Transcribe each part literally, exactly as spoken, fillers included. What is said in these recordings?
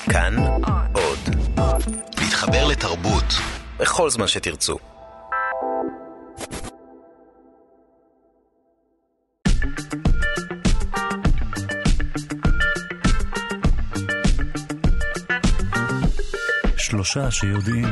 כאן עוד. להתחבר לתרבות בכל זמן שתרצו. שלושה שיודעים.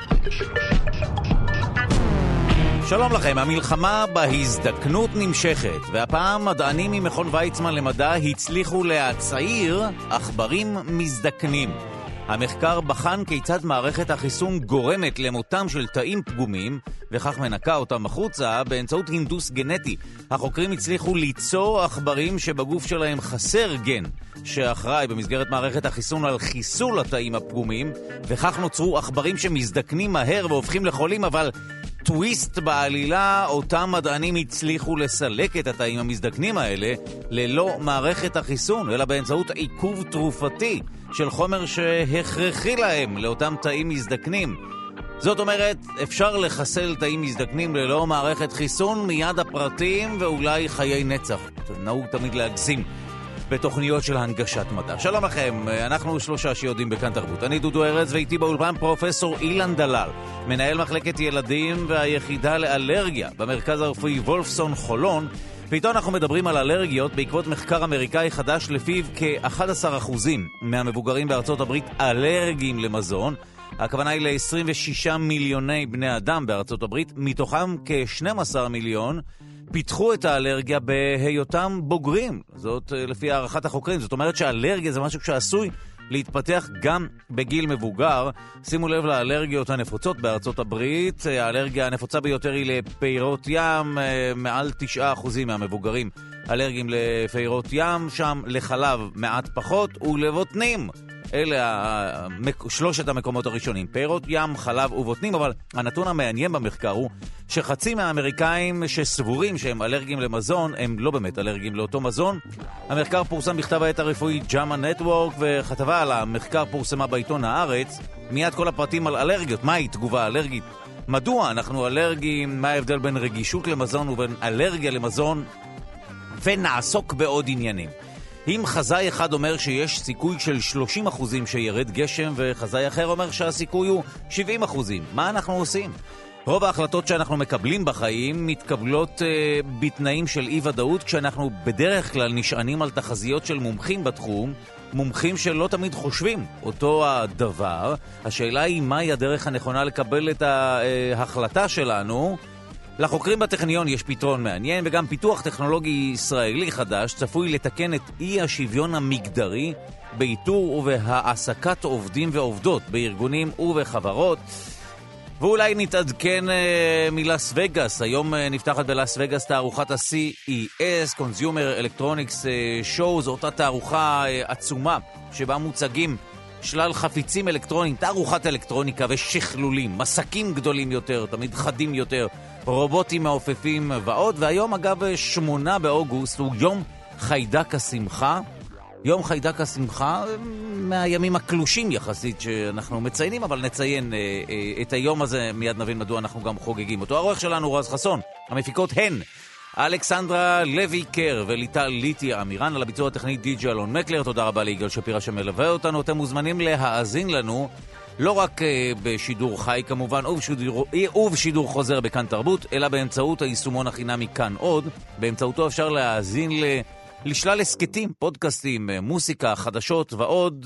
שלום לכם, המלחמה בהזדקנות נמשכת, והפעם מדענים ממכון ויצמן למדע הצליחו להצעיר עכברים מזדקנים. המחקר בחן כיצד מערכת החיסון גורמת למותם של תאים פגומים, וכך מנקה אותם החוצה באמצעות הינדוס גנטי. החוקרים הצליחו ליצור עכברים שבגוף שלהם חסר גן, שאחראי במסגרת מערכת החיסון על חיסול התאים הפגומים, וכך נוצרו עכברים שמזדקנים מהר והופכים לחולים, אבל טוויסט בעלילה, אותם מדענים הצליחו לסלק את התאים המזדקנים האלה ללא מערכת החיסון, אלא באמצעות עיכוב תרופתי של חומר שהכרחי להם לאותם תאים מזדקנים. זאת אומרת, אפשר לחסל תאים מזדקנים ללא מערכת חיסון, מיד הפרטים ואולי חיי נצח. נהוג תמיד להגזים בתוכניות של הנגשת מדע. שלום לכם, אנחנו שלושה שיודעים בכאן תרבות. אני דודו ארז, ואיתי באולפן פרופסור אילן דלל, מנהל מחלקת ילדים והיחידה לאלרגיה במרכז הרפואי וולפסון חולון. ואיתו אנחנו מדברים על אלרגיות בעקבות מחקר אמריקאי חדש לפיו כ-אחד עשר אחוז מהמבוגרים בארצות הברית אלרגיים למזון. הכוונה היא ל-עשרים ושישה מיליוני בני אדם בארצות הברית, מתוכם כ-שנים עשר מיליון פיתחו את האלרגיה בהיותם בוגרים. זאת לפי הערכת החוקרים. זאת אומרת שהאלרגיה זה משהו שעשוי להתפתח גם בגיל מבוגר. שימו לב לאלרגיות הנפוצות בארצות הברית. האלרגיה הנפוצה ביותר היא לפירות ים, מעל תשעה אחוז מהמבוגרים אלרגיים לפירות ים, שם לחלב מעט פחות, ולבוטנים. אלה שלושת המקומות הראשונים, פירות ים, חלב ובוטנים. אבל הנתון המעניין במחקר הוא שחצי מהאמריקאים שסבורים שהם אלרגיים למזון הם לא באמת אלרגיים לאותו מזון. המחקר פורסם בכתב העת הרפואי ג'אמה נטוורק, וכתבה על המחקר פורסמה בעיתון הארץ. מיד כל הפרטים על אלרגיות. מהי תגובה אלרגית? מדוע אנחנו אלרגיים? מה ההבדל בין רגישות למזון ובין אלרגיה למזון? ונעסוק בעוד עניינים. אם חזאי אחד אומר שיש סיכוי של שלושים אחוזים שירד גשם, וחזאי אחר אומר שהסיכוי הוא שבעים אחוזים, מה אנחנו עושים? רוב ההחלטות שאנחנו מקבלים בחיים מתקבלות uh, בתנאים של אי-ודאות, כשאנחנו בדרך כלל נשענים על תחזיות של מומחים בתחום, מומחים שלא תמיד חושבים אותו הדבר. השאלה היא מהי הדרך הנכונה לקבל את ההחלטה שלנו. לחוקרים בטכניון יש פתרון מעניין, וגם פיתוח טכנולוגי ישראלי חדש צפוי לתקן את אי השוויון המגדרי באיתור ובהעסקת עובדים ועובדות בארגונים ובחברות. ואולי נתעדכן אה, מלאס וגאס. היום אה, נפתחת בלאס וגאס תערוכת ה-סי אי אס, Consumer Electronics אה, Show. זו אותה תערוכה אה, עצומה שבה מוצגים שלל חפיצים אלקטרוניים, תערוכת אלקטרוניקה ושכלולים, מסקים גדולים יותר, תמיד חדים יותר, רובוטים מעופפים ועוד. והיום אגב שמונה באוגוסט הוא יום חיידק השמחה. יום חיידק השמחה מהימים הקלושים יחסית שאנחנו מציינים, אבל נציין אה, אה, את היום הזה, מיד נבין מדוע אנחנו גם חוגגים אותו. העורך שלנו רז חסון, המפיקות הן אלכסנדרה לוי קר וליטל ליטי אמירן, על הביצוע הטכני די.ג'י אלון מקלר. תודה רבה ליגאל שפירה שמלווה אותנו. אתם מוזמנים להאזין לנו לא רק בשידור חי כמובן, ובשידור, ובשידור חוזר בכאן תרבות, אלא באמצעות היישומון החינמי כאן עוד. באמצעותו אפשר להאזין ל... לשלל הסקטים, פודקאסטים, מוסיקה, חדשות ועוד.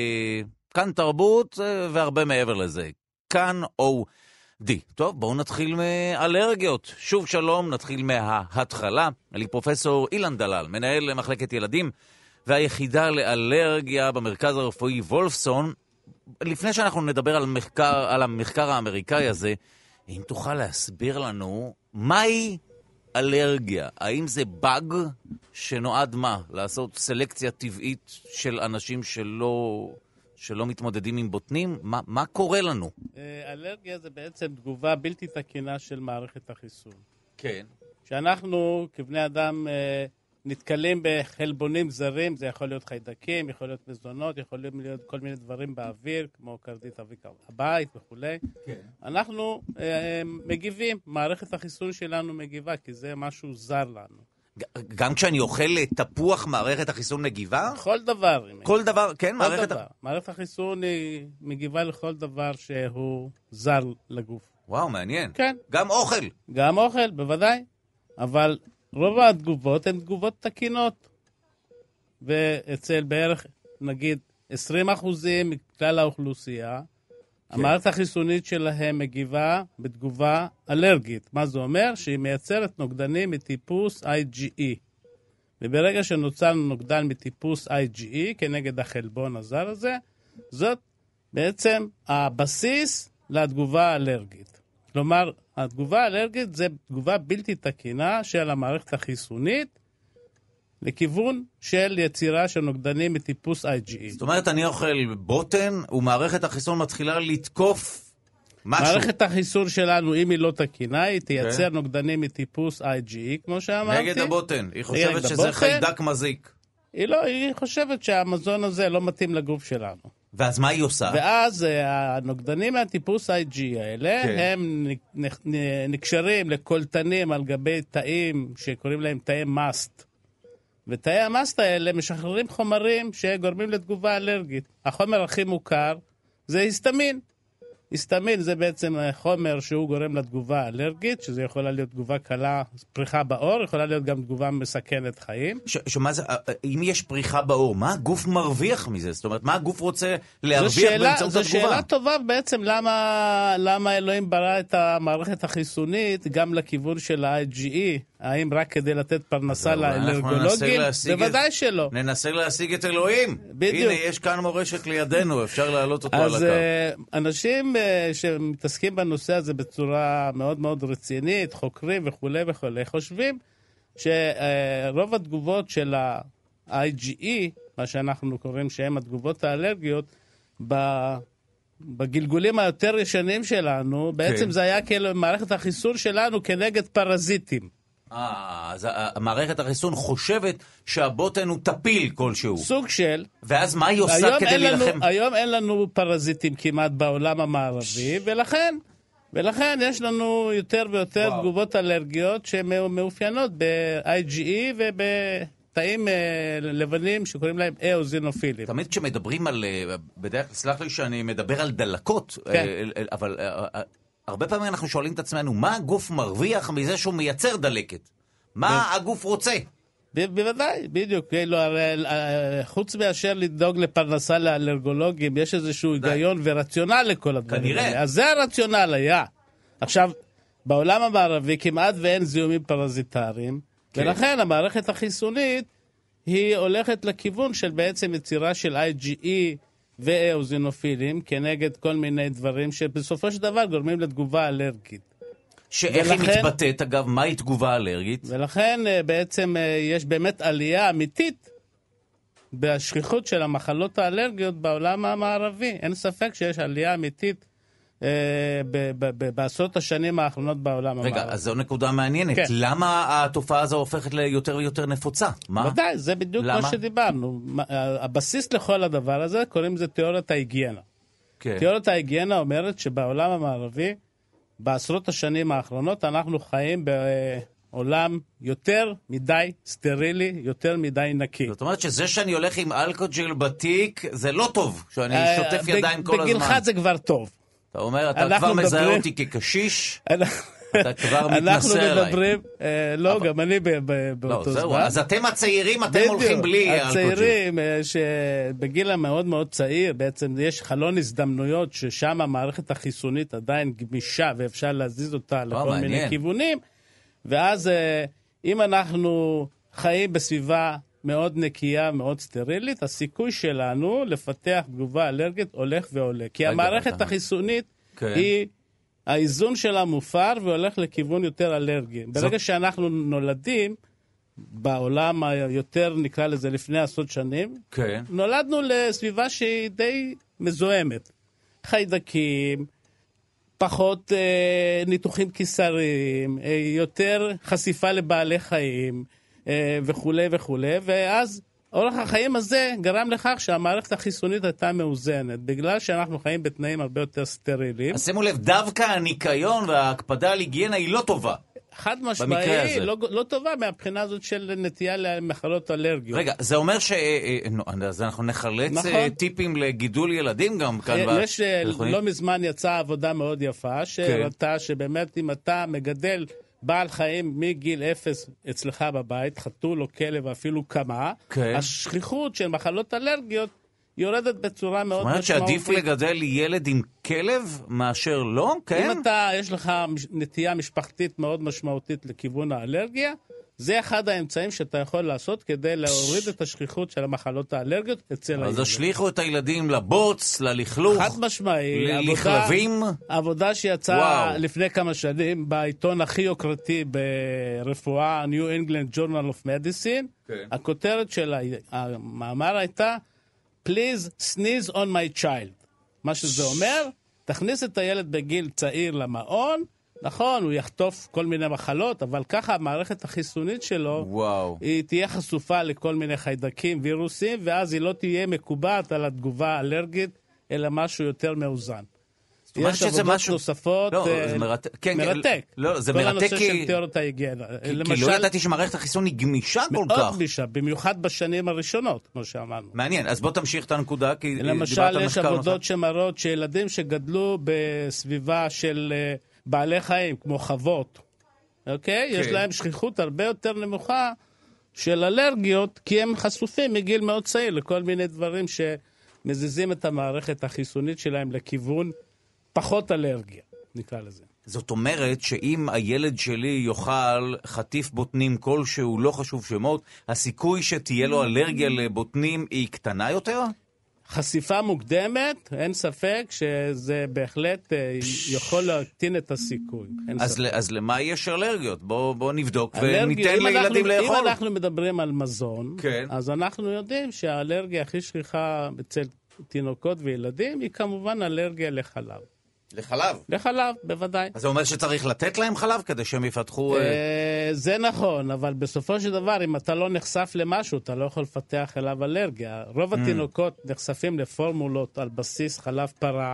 כאן תרבות והרבה מעבר לזה. כאן או די. טוב, בואו נתחיל מאלרגיות. שוב שלום, נתחיל מההתחלה. אני פרופסור אילן דלל, מנהל מחלקת ילדים והיחידה לאלרגיה במרכז הרפואי וולפסון. לפני שאנחנו נדבר על, מחקר, על המחקר האמריקאי הזה, אם תוכל להסביר לנו מהי אלרגיה? האם זה באג שנועד מה? לעשות סלקציה טבעית של אנשים שלא, שלא מתמודדים עם בוטנים? מה, מה קורה לנו? אלרגיה זה בעצם תגובה בלתי תקינה של מערכת החיסון. כן. שאנחנו כבני אדם נתקלים בחלבונים זרים, זה יכול להיות חיידקים, יכול להיות מזונות, יכול להיות כל מיני דברים באוויר, כמו קרדית הבית וכו'. כן. אנחנו אה, מגיבים, מערכת החיסון שלנו מגיבה, כי זה משהו זר לנו. גם כשאני אוכל תפוח, מערכת החיסון מגיבה? כל דבר. כל דבר, כן, כל מערכת... דבר. מערכת החיסון היא מגיבה לכל דבר שהוא זר לגוף. וואו, מעניין. כן. גם אוכל. גם אוכל, בוודאי. אבל רוב התגובות הן תגובות תקינות. ואצל בערך, נגיד, עשרים אחוזים מכלל האוכלוסייה, המערכת החיסונית שלהם מגיבה בתגובה אלרגית. מה זה אומר? שהיא מייצרת נוגדנים מטיפוס איי ג'י אי. וברגע שנוצר נוגדן מטיפוס איי ג'י אי, כנגד החלבון הזר הזה, זאת בעצם הבסיס לתגובה האלרגית. כלומר, התגובה האלרגית זה תגובה בלתי תקינה של המערכת החיסונית, לכיוון של יצירה של נוגדנים מטיפוס איי ג'י אי. זאת אומרת, אני אוכל בוטן, ומערכת החיסון מתחילה לתקוף משהו. מערכת החיסון שלנו, אם היא לא תקינה, היא תייצר okay. נוגדנים מטיפוס איי ג'י אי, כמו שאמרתי. נגד הבוטן. היא חושבת שזה הבוטן. חיידק מזיק. היא לא, היא חושבת שהמזון הזה לא מתאים לגוף שלנו. ואז מה היא עושה? ואז הנוגדנים מהטיפוס איי ג'י אי האלה, כן. הם נקשרים לקולטנים על גבי תאים שקוראים להם תאי מאסט. ותאי המאסט האלה משחררים חומרים שגורמים לתגובה אלרגית. החומר הכי מוכר זה היסטמין. היסטמין זה בעצם חומר שהוא גורם לתגובה אלרגית, שזה יכולה להיות תגובה קלה, פריחה בעור, יכולה להיות גם תגובה מסכנת חיים. ש- שמה זה, אם יש פריחה בעור, מה הגוף מרוויח מזה? זאת אומרת, מה הגוף רוצה להרוויח באמצעות התגובה? זו שאלה טובה בעצם, למה, למה אלוהים ברא את המערכת החיסונית גם לכיוון של ה-איי ג'י אי? האם רק כדי לתת פרנסה לאלרגולוגים? בוודאי את, שלא. ננסה להשיג את אלוהים. בדיוק. הנה, יש כאן מורשת לידינו, אפשר להעלות אותו אז על הקו. אנשים שמתעסקים בנושא הזה בצורה מאוד מאוד רצינית, חוקרים וכו' וכו', חושבים שרוב התגובות של ה-איי ג'י אי, מה שאנחנו קוראים שהן התגובות האלרגיות, בגלגולים היותר ישנים שלנו, בעצם כן. זה היה כאילו מערכת החיסון שלנו כנגד פרזיטים. אה, אז המערכת החיסון חושבת שהבוטן הוא טפיל כלשהו. סוג של. ואז מה היא עושה כדי להילחם? היום אין לנו פרזיטים כמעט בעולם המערבי, ולכן, ולכן יש לנו יותר ויותר וואו. תגובות אלרגיות שמאופיינות ב-איי ג'י אי ובתאים לבנים שקוראים להם איאוזינופילים. תמיד כשמדברים על, בדרך כלל, סלח לי שאני מדבר על דלקות, כן. אבל... הרבה פעמים אנחנו שואלים את עצמנו, מה הגוף מרוויח מזה שהוא מייצר דלקת? מה הגוף רוצה? בוודאי, בדיוק. חוץ מאשר לדאוג לפרנסה לאלרגולוגים, יש איזשהו היגיון ורציונל לכל הדברים. כנראה. אז זה הרציונל היה. עכשיו, בעולם המערבי כמעט ואין זיהומים פרזיטריים, ולכן המערכת החיסונית היא הולכת לכיוון של בעצם יצירה של איי ג'י אי, ואוזינופילים כנגד כל מיני דברים שבסופו של דבר גורמים לתגובה אלרגית. שאיך ולכן, היא מתבטאת, אגב, מהי תגובה אלרגית? ולכן בעצם יש באמת עלייה אמיתית בשכיחות של המחלות האלרגיות בעולם המערבי. אין ספק שיש עלייה אמיתית אה, ב- ב- ב- בעשרות השנים האחרונות בעולם רגע, המערבי. רגע, אז זו נקודה מעניינת. כן. למה התופעה הזו הופכת ליותר ויותר נפוצה? מה? ודאי, זה בדיוק למה? מה שדיברנו. הבסיס לכל הדבר הזה, קוראים לזה תיאוריית ההיגיינה. כן. תיאוריית ההיגיינה אומרת שבעולם המערבי, בעשרות השנים האחרונות, אנחנו חיים בעולם יותר מדי סטרילי, יותר מדי נקי. זאת אומרת שזה שאני הולך עם אלכוג'ל בתיק, זה לא טוב, שאני שוטף ידיים כל הזמן. בגילך זה כבר טוב. אתה אומר, אתה כבר מזהה אותי כקשיש, אתה כבר מתנסה עליי. אנחנו מדברים, לא, גם אני באותו זמן. אז אתם הצעירים, אתם הולכים בלי אלכוג'ל. הצעירים שבגיל המאוד מאוד צעיר, בעצם יש חלון הזדמנויות ששם המערכת החיסונית עדיין גמישה, ואפשר להזיז אותה לכל מיני כיוונים, ואז אם אנחנו חיים בסביבה מאוד נקייה, מאוד סטרילית, הסיכוי שלנו לפתח תגובה אלרגית הולך ועולה. כי המערכת החיסונית היא, האיזון שלה מופר והולך לכיוון יותר אלרגי. ברגע שאנחנו נולדים, בעולם היותר נקרא לזה לפני עשרות שנים, נולדנו לסביבה שהיא די מזוהמת. חיידקים, פחות ניתוחים קיסריים, יותר חשיפה לבעלי חיים, וכו' וכו', ואז אורח החיים הזה גרם לכך שהמערכת החיסונית הייתה מאוזנת, בגלל שאנחנו חיים בתנאים הרבה יותר סטריליים. אז שימו לב, דווקא הניקיון וההקפדה על היגיינה היא לא טובה. חד משמעי, לא, לא טובה מהבחינה הזאת של נטייה למחלות אלרגיות. רגע, זה אומר ש... אז אנחנו נחלץ נכון. טיפים לגידול ילדים גם כאן. יש, ב... לא מזמן יצאה עבודה מאוד יפה, שהראתה שבאמת אם אתה מגדל בעל חיים מגיל אפס אצלך בבית, חתול או כלב אפילו כמה, כן. השכיחות של מחלות אלרגיות יורדת בצורה מאוד משמעותית. זאת אומרת שעדיף לגדל ילד עם כלב מאשר לא? כן? אם אתה, יש לך נטייה משפחתית מאוד משמעותית לכיוון האלרגיה, זה אחד האמצעים שאתה יכול לעשות כדי להוריד את השכיחות של המחלות האלרגיות אצל הילדים. אז השליחו את הילדים לבוץ, ללכלוך, חד משמעי, לכלבים. עבודה שיצאה לפני כמה שנים בעיתון הכי יוקרתי ברפואה, New England Journal of Medicine. כן. הכותרת של המאמר הייתה, Please sneeze on my child. מה שזה אומר, תכניס את הילד בגיל צעיר למעון, נכון, הוא יחטוף כל מיני מחלות, אבל ככה המערכת החיסונית שלו, וואו. היא תהיה חשופה לכל מיני חיידקים, וירוסים, ואז היא לא תהיה מקובעת על התגובה האלרגית, אלא משהו יותר מאוזן. יש עבודות משהו... נוספות, לא, זה מרתק. כן, מרתק. לא, זה כל מרתק הנושא כי... של תיאוריות ההיגיינה. כי, למשל... כי לא ידעתי שמערכת החיסון היא גמישה כל כך. מאוד גמישה, במיוחד בשנים הראשונות, כמו שאמרנו. מעניין, אז בוא תמשיך את הנקודה, כי דיברת למשל, על מחקר. למשל, יש עבודות שמראות שילדים שגדלו בסביבה של בעלי חיים, כמו חוות, אוקיי? כן. יש להם שכיחות הרבה יותר נמוכה של אלרגיות, כי הם חשופים מגיל מאוד צעיר לכל מיני דברים שמזיזים את המערכת החיסונית שלהם לכיוון פחות אלרגיה, נקרא לזה. זאת אומרת שאם הילד שלי יאכל חטיף בוטנים כלשהו, לא חשוב שמות, הסיכוי שתהיה לו אלרגיה לבוטנים היא קטנה יותר? חשיפה מוקדמת, אין ספק שזה בהחלט יכול להקטין את הסיכוי. אז, אז למה יש אלרגיות? בוא, בוא נבדוק וניתן לילדים לאכול. אם אנחנו מדברים על מזון, כן. אז אנחנו יודעים שהאלרגיה הכי שכיחה אצל תינוקות וילדים היא כמובן אלרגיה לחלב. לחלב? לחלב, בוודאי. אז זה אומר שצריך לתת להם חלב כדי שהם יפתחו... זה נכון, אבל בסופו של דבר, אם אתה לא נחשף למשהו, אתה לא יכול לפתח אליו אלרגיה. רוב התינוקות נחשפים לפורמולות על בסיס חלב פרה,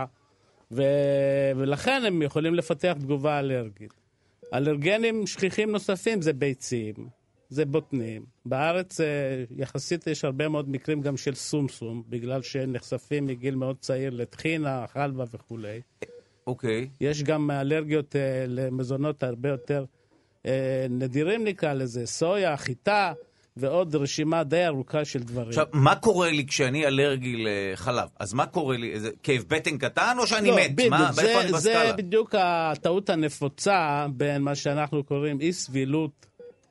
ולכן הם יכולים לפתח תגובה אלרגית. אלרגנים שכיחים נוספים זה ביצים, זה בוטנים. בארץ יחסית יש הרבה מאוד מקרים גם של סומסום, בגלל שהם נחשפים מגיל מאוד צעיר לתחינה, חלבה וכו'. אוקיי. Okay. יש גם אלרגיות uh, למזונות הרבה יותר uh, נדירים נקרא לזה, סויה, חיטה, ועוד רשימה די ארוכה של דברים. עכשיו, מה קורה לי כשאני אלרגי לחלב? אז מה קורה לי? איזה כאב בטן קטן או שאני לא, מת? בדיוק, מה, זה, באיפה אני בסקאלה? זה בדיוק הטעות הנפוצה בין מה שאנחנו קוראים אי סבילות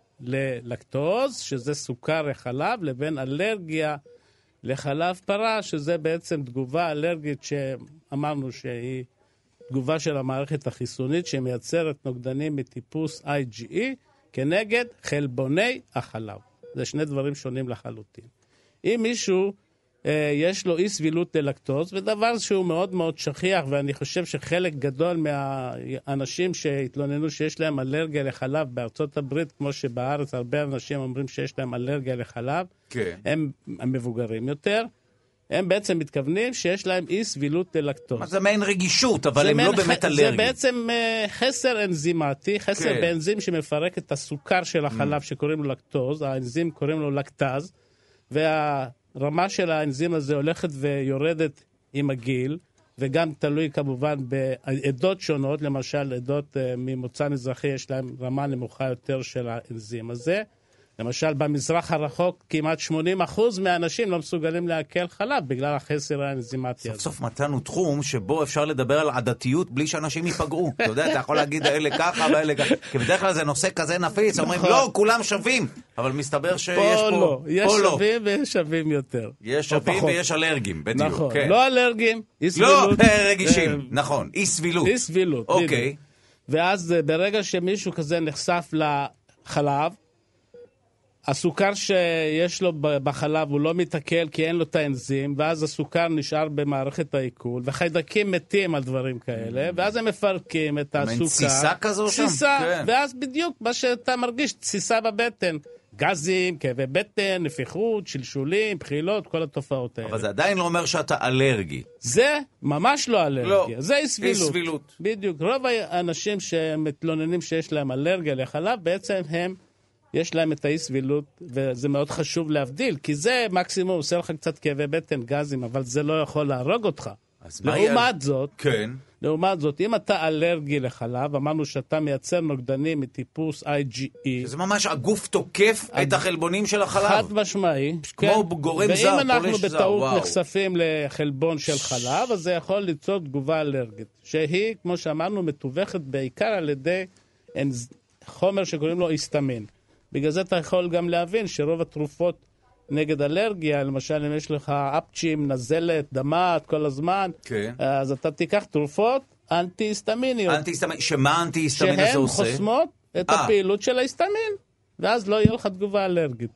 ללקטוז, שזה סוכר החלב, לבין אלרגיה לחלב פרה, שזה בעצם תגובה אלרגית שאמרנו שהיא תגובה של המערכת החיסונית שמייצרת נוגדנים מטיפוס איי ג'י אי כנגד חלבוני החלב. זה שני דברים שונים לחלוטין. אם מישהו אה, יש לו אי סבילות ללקטוז, ודבר שהוא מאוד מאוד שכיח, ואני חושב שחלק גדול מהאנשים שהתלוננו שיש להם אלרגיה לחלב בארצות הברית, כמו שבארץ הרבה אנשים אומרים שיש להם אלרגיה לחלב, כן. הם המבוגרים יותר, הם בעצם מתכוונים שיש להם אי סבילות ללקטוז. זה מעין רגישות, אבל הם לא באמת אלרגיים. זה בעצם uh, חסר אנזימטי, חסר כן. באנזים שמפרק את הסוכר של החלב mm. שקוראים לו לקטוז, האנזים קוראים לו לקטז, והרמה של האנזים הזה הולכת ויורדת עם הגיל, וגם תלוי כמובן בעדות שונות, למשל עדות uh, ממוצא מזרחי יש להם רמה נמוכה יותר של האנזים הזה, למשל, במזרח הרחוק, כמעט שמונים אחוז מהאנשים לא מסוגלים להקל חלב, בגלל החסר האנזימטי הזה. סוף סוף מצאנו תחום שבו אפשר לדבר על עדתיות בלי שאנשים ייפגעו. אתה יודע, אתה יכול להגיד האלה ככה ואלה ככה. כי בדרך כלל זה נושא כזה נפיץ, אומרים, לא, כולם שווים. אבל מסתבר שיש פה... פה לא, יש שווים ויש שווים יותר. יש שווים ויש אלרגים, בדיוק. נכון, לא אלרגים, אי סבילות. לא, רגישים, נכון, אי סבילות. אי סבילות, בדיוק. אוקיי. ואז ברגע שמישהו כזה נחשף לחלב, הסוכר שיש לו בחלב הוא לא מתעכל כי אין לו את האנזים, ואז הסוכר נשאר במערכת העיכול, וחיידקים מתים על דברים כאלה, ואז הם מפרקים את הסוכר. ציסה כזו שם? ציסה, ואז בדיוק מה שאתה מרגיש, ציסה בבטן. גזים, כאבי בטן, נפיחות, שלשולים, בחילות, כל התופעות האלה. אבל זה עדיין לא אומר שאתה אלרגי. זה ממש לא אלרגיה, לא, זה אי סבילות. אי סבילות. בדיוק, רוב האנשים שמתלוננים שיש להם אלרגיה לחלב, בעצם הם, יש להם את האי סבילות, וזה מאוד חשוב להבדיל, כי זה מקסימום עושה לך קצת כאבי בטן, גזים, אבל זה לא יכול להרוג אותך. לעומת זאת, כן. לעומת זאת, אם אתה אלרגי לחלב, אמרנו שאתה מייצר נוגדנים מטיפוס איי ג'י אי. זה ממש הגוף תוקף את החלבונים של החלב. חד משמעי. כמו גורם זר, ואם אנחנו פולש זר, בטעות וואו. נחשפים לחלבון של חלב, אז זה יכול ליצור תגובה אלרגית, שהיא, כמו שאמרנו, מתווכת בעיקר על ידי חומר שקוראים לו היסטמין. בגלל זה אתה יכול גם להבין שרוב התרופות נגד אלרגיה, למשל אם יש לך אפצ'ים, נזלת, דמת כל הזמן, כן. אז אתה תיקח תרופות אנטי-היסטמיניות. אנטי-היסטמין, שמה אנטי-היסטמין הזה עושה? שהן חוסמות את 아. הפעילות של ההיסטמין, ואז לא יהיה לך תגובה אלרגית.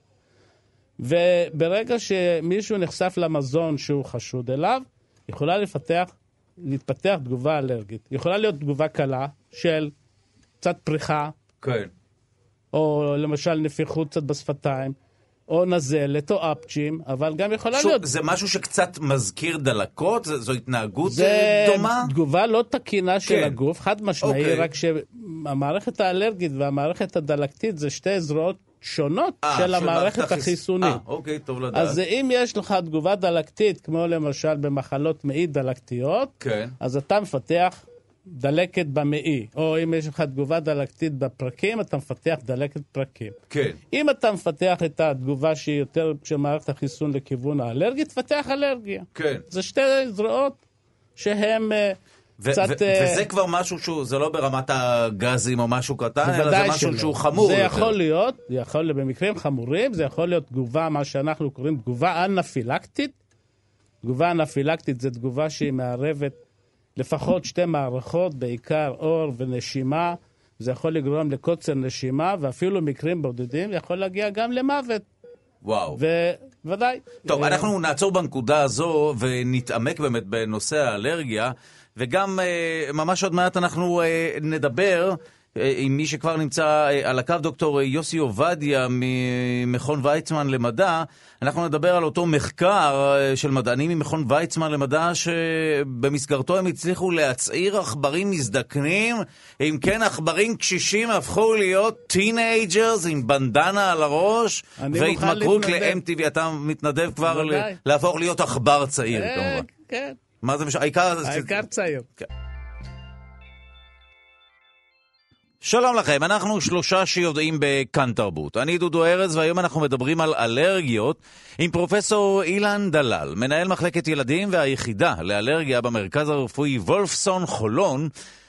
וברגע שמישהו נחשף למזון שהוא חשוד אליו, יכולה לפתח, להתפתח תגובה אלרגית. יכולה להיות תגובה קלה של קצת פריחה, כן. או למשל נפיחות קצת בשפתיים, או נזלת, או אפצ'ים, אבל גם יכולה שוב, להיות... זה משהו שקצת מזכיר דלקות? זו, זו התנהגות זה דומה? זה תגובה לא תקינה של כן. הגוף, חד משמעי, אוקיי. רק שהמערכת האלרגית והמערכת הדלקתית זה שתי זרועות שונות 아, של של המערכת החיס... החיסונית. 아, אוקיי, טוב לדעת. אז אם יש לך תגובה דלקתית, כמו למשל במחלות מעי דלקתיות, כן. אז אתה מפתח דלקת במעי, או אם יש לך תגובה דלקתית בפרקים, אתה מפתח דלקת פרקים. כן. אם אתה מפתח את התגובה שהיא יותר של מערכת החיסון לכיוון האלרגית, תפתח אלרגיה. כן. זה שתי זרועות שהן ו- קצת... ו- וזה כבר משהו שהוא, זה לא ברמת הגזים או משהו קטן, אלא זה משהו שלא. שהוא חמור זה יותר. יכול להיות, זה יכול להיות במקרים חמורים, זה יכול להיות תגובה, מה שאנחנו קוראים תגובה אנפילקטית. תגובה אנפילקטית זה תגובה שהיא מערבת לפחות שתי מערכות, בעיקר אור ונשימה. זה יכול לגרום לקוצר נשימה, ואפילו מקרים בודדים יכול להגיע גם למוות. וואו. וודאי. טוב, אנחנו נעצור בנקודה הזו ונתעמק באמת בנושא האלרגיה, וגם ממש עוד מעט אנחנו נדבר עם מי שכבר נמצא על הקו, דוקטור יוסי עובדיה ממכון ויצמן למדע. אנחנו נדבר על אותו מחקר של מדענים ממכון ויצמן למדע, שבמסגרתו הם הצליחו להצעיר עכברים מזדקנים. אם כן, עכברים קשישים הפכו להיות טינאג'רס עם בנדנה על הראש, והתמכרות ל-אם טי וי. אתה מתנדב כבר להפוך להיות עכבר צעיר, כמובן. כן. מה זה משנה? העיקר צעיר. כן. שלום לכם, אנחנו שלושה שיודעים בכאן תרבות. אני דודו ארז, והיום אנחנו מדברים על אלרגיות עם פרופסור אילן דלל, מנהל מחלקת ילדים והיחידה לאלרגיה במרכז הרפואי וולפסון חולון.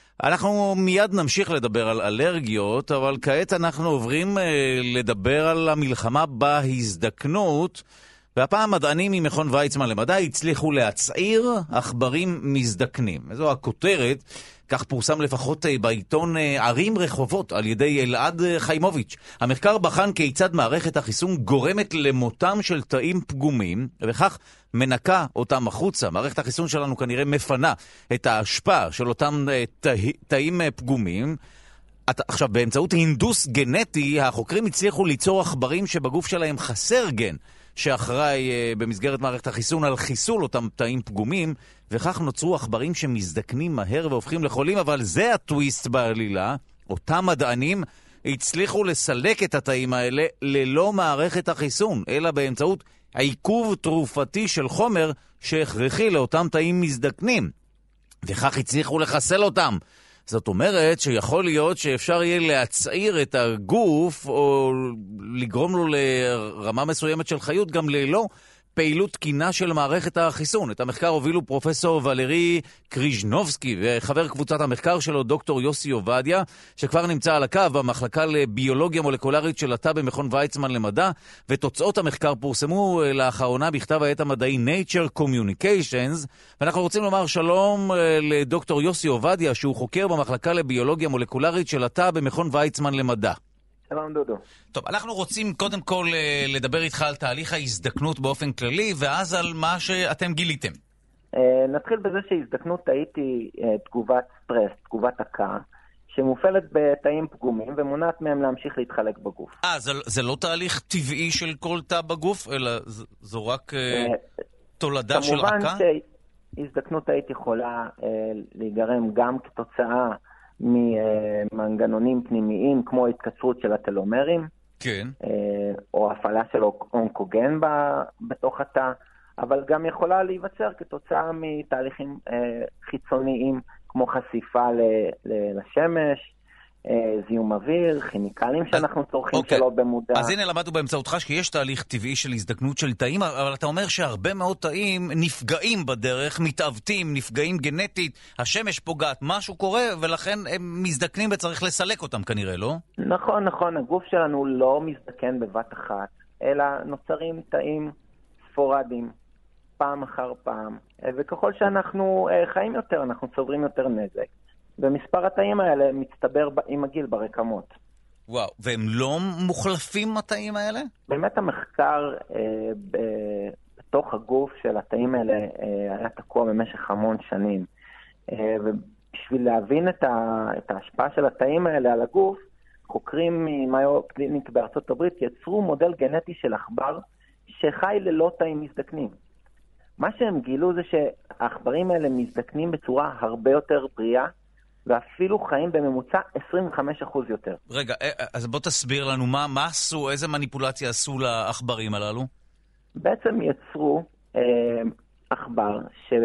אנחנו מיד נמשיך לדבר על אלרגיות, אבל כעת אנחנו עוברים אה, לדבר על המלחמה בהזדקנות, והפעם מדענים ממכון ויצמן למדע הצליחו להצעיר עכברים מזדקנים. זו הכותרת. כך פורסם לפחות בעיתון ערים רחובות על ידי אלעד חיימוביץ'. המחקר בחן כיצד מערכת החיסון גורמת למותם של תאים פגומים, וכך מנקה אותם החוצה. מערכת החיסון שלנו כנראה מפנה את ההשפעה של אותם תאים פגומים. עכשיו, באמצעות הינדוס גנטי, החוקרים הצליחו ליצור עכברים שבגוף שלהם חסר גן, שאחראי במסגרת מערכת החיסון על חיסול אותם תאים פגומים, וכך נוצרו עכברים שמזדקנים מהר והופכים לחולים. אבל זה הטוויסט בעלילה. אותם מדענים הצליחו לסלק את התאים האלה ללא מערכת החיסון, אלא באמצעות עיכוב תרופתי של חומר שהכרחי לאותם תאים מזדקנים, וכך הצליחו לחסל אותם. זאת אומרת שיכול להיות שאפשר יהיה להצעיר את הגוף או לגרום לו לרמה מסוימת של חיות גם ללא פעילות תקינה של מערכת החיסון. את המחקר הובילו פרופסור ולרי קריז'נובסקי וחבר קבוצת המחקר שלו דוקטור יוסי עובדיה, שכבר נמצא על הקו במחלקה לביולוגיה מולקולרית של התא במכון ויצמן למדע, ותוצאות המחקר פורסמו לאחרונה בכתב העת המדעי Nature Communications. ואנחנו רוצים לומר שלום לדוקטור יוסי עובדיה, שהוא חוקר במחלקה לביולוגיה מולקולרית של התא במכון ויצמן למדע. שלום דודו. טוב, אנחנו רוצים קודם כל לדבר איתך על תהליך ההזדקנות באופן כללי, ואז על מה שאתם גיליתם. נתחיל בזה שהזדקנות הייתי תגובת סטרס, תגובת הקה, שמופעלת בתאים פגומים ומונעת מהם להמשיך להתחלק בגוף. אה, זה, זה לא תהליך טבעי של כל תא בגוף, אלא ז, זו רק אה, תולדה של עקה? כמובן שהזדקנות תאית יכולה אה, להיגרם גם כתוצאה ממנגנונים פנימיים, כמו התקצרות של הטלומרים, כן. אה, או הפעלה של אונקוגן ב, בתוך התא, אבל גם יכולה להיווצר כתוצאה מתהליכים אה, חיצוניים, כמו חשיפה ל, ל, לשמש, אה, זיהום אוויר, כימיקלים שאנחנו צורכים אוקיי. שלא במודע. אז הנה למדנו באמצעותך שיש תהליך טבעי של הזדקנות של תאים, אבל אתה אומר שהרבה מאוד תאים נפגעים בדרך, מתעוותים, נפגעים גנטית, השמש פוגעת, משהו קורה, ולכן הם מזדקנים וצריך לסלק אותם כנראה, לא? נכון, נכון, הגוף שלנו לא מזדקן בבת אחת, אלא נוצרים תאים ספורדיים, פעם אחר פעם, וככל שאנחנו חיים יותר, אנחנו צוברים יותר נזק. ומספר התאים האלה מצטבר עם הגיל ברקמות. וואו, והם לא מוחלפים התאים האלה? באמת המחקר אה, ב- בתוך הגוף של התאים האלה אה, היה תקוע במשך המון שנים. אה, ובשביל להבין את, ה- את ההשפעה של התאים האלה על הגוף, חוקרים ממאיו קליניק בארצות הברית יצרו מודל גנטי של עכבר שחי ללא תאים מזדקנים. מה שהם גילו זה שהעכברים האלה מזדקנים בצורה הרבה יותר בריאה, ואפילו חיים בממוצע עשרים וחמישה אחוז יותר. רגע, אז בוא תסביר לנו מה, מה עשו, איזה מניפולציה עשו לעכברים הללו? בעצם יצרו אה, עכבר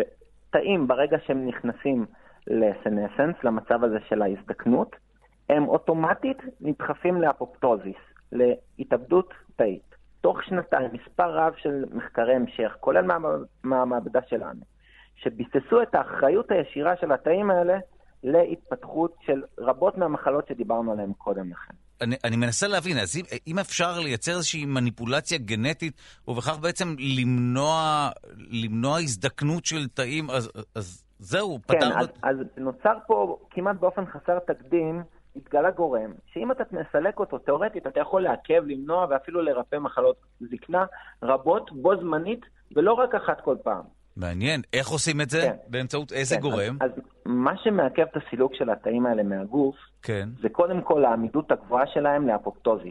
שתאים ברגע שהם נכנסים לסנסנס, למצב הזה של ההזדקנות, הם אוטומטית נדחפים לאפופטוזיס, להתאבדות תאית. תוך שנתיים, מספר רב של מחקרי המשך, כולל מהמעבדה שלנו, שביססו את האחריות הישירה של התאים האלה להתפתחות של רבות מהמחלות שדיברנו עליהן קודם לכן. אני, אני מנסה להבין, אז אם, אם אפשר לייצר איזושהי מניפולציה גנטית, ובכך בעצם למנוע, למנוע הזדקנות של תאים, אז, אז זהו, כן, פתרנו... אז, אז נוצר פה כמעט באופן חסר תקדים, התגלה גורם, שאם אתה נסלק אותו תיאורטית, אתה יכול לעכב, למנוע ואפילו לרפא מחלות זקנה רבות, בו זמנית, ולא רק אחת כל פעם. מעניין, איך עושים את זה? כן. באמצעות איזה כן, גורם? אז, אז מה שמעכב את הסילוק של התאים האלה מהגוף, כן. זה קודם כל העמידות הגבוהה שלהם לאפופטוזיס,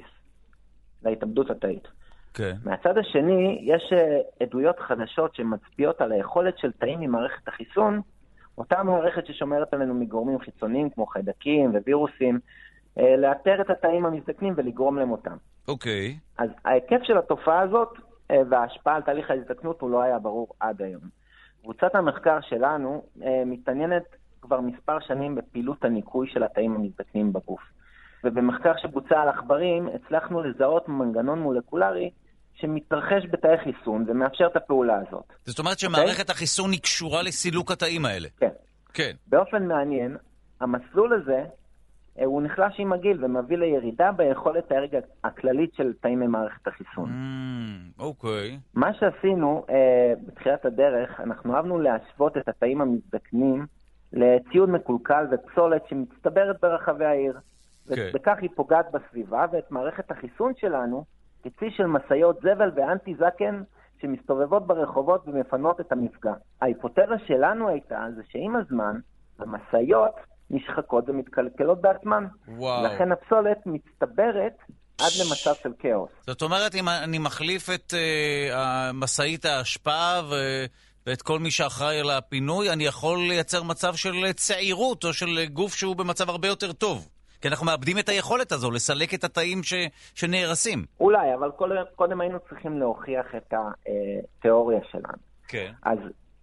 להתאבדות התאית. כן. מהצד השני, יש עדויות חדשות שמצביעות על היכולת של תאים ממערכת החיסון, אותה מערכת ששומרת עלינו מגורמים חיצוניים כמו חיידקים ווירוסים, לאתר את התאים המזדקנים ולגרום למותם. אוקיי. אז ההיקף של התופעה הזאת וההשפעה על תהליך ההזדקנות הוא לא היה ברור עד היום. קבוצת המחקר שלנו מתעניינת כבר מספר שנים בפעילות הניקוי של התאים המזדקנים בגוף. ובמחקר שבוצע על עכברים הצלחנו לזהות מנגנון מולקולרי שמתרחש בתאי חיסון ומאפשר את הפעולה הזאת. זאת אומרת שמערכת החיסון היא קשורה לסילוק התאים האלה. כן. כן. באופן מעניין, המסלול הזה הוא נחלש עם הגיל ומביא לירידה ביכולת ההרג הכללית של תאים ממערכת החיסון. אוקיי. מה שעשינו אה, בתחילת הדרך, אנחנו אהבנו להשוות את התאים המזדקנים לציוד מקולקל ופסולת שמצטברת ברחבי העיר. כן. וכך היא פוגעת בסביבה, ואת מערכת החיסון שלנו, תציא של מסעיות זבל ואנטי זקן שמסתובבות ברחובות ומפנות את המפגע. ההיפותזה שלנו הייתה זה שעם הזמן, המסעיות נשחקות ומתקלקלות בעצמן. וואו. לכן הפסולת מצטברת עד למצב של כאוס. זאת אומרת, אם אני מחליף את uh, מסעית ההשפעה ו... ואת כל מי שאחראי על הפינוי, אני יכול לייצר מצב של צעירות או של גוף שהוא במצב הרבה יותר טוב. כי אנחנו מאבדים את היכולת הזו לסלק את התאים ש... שנהרסים. אולי, אבל קודם, קודם היינו צריכים להוכיח את התיאוריה שלנו. כן. אז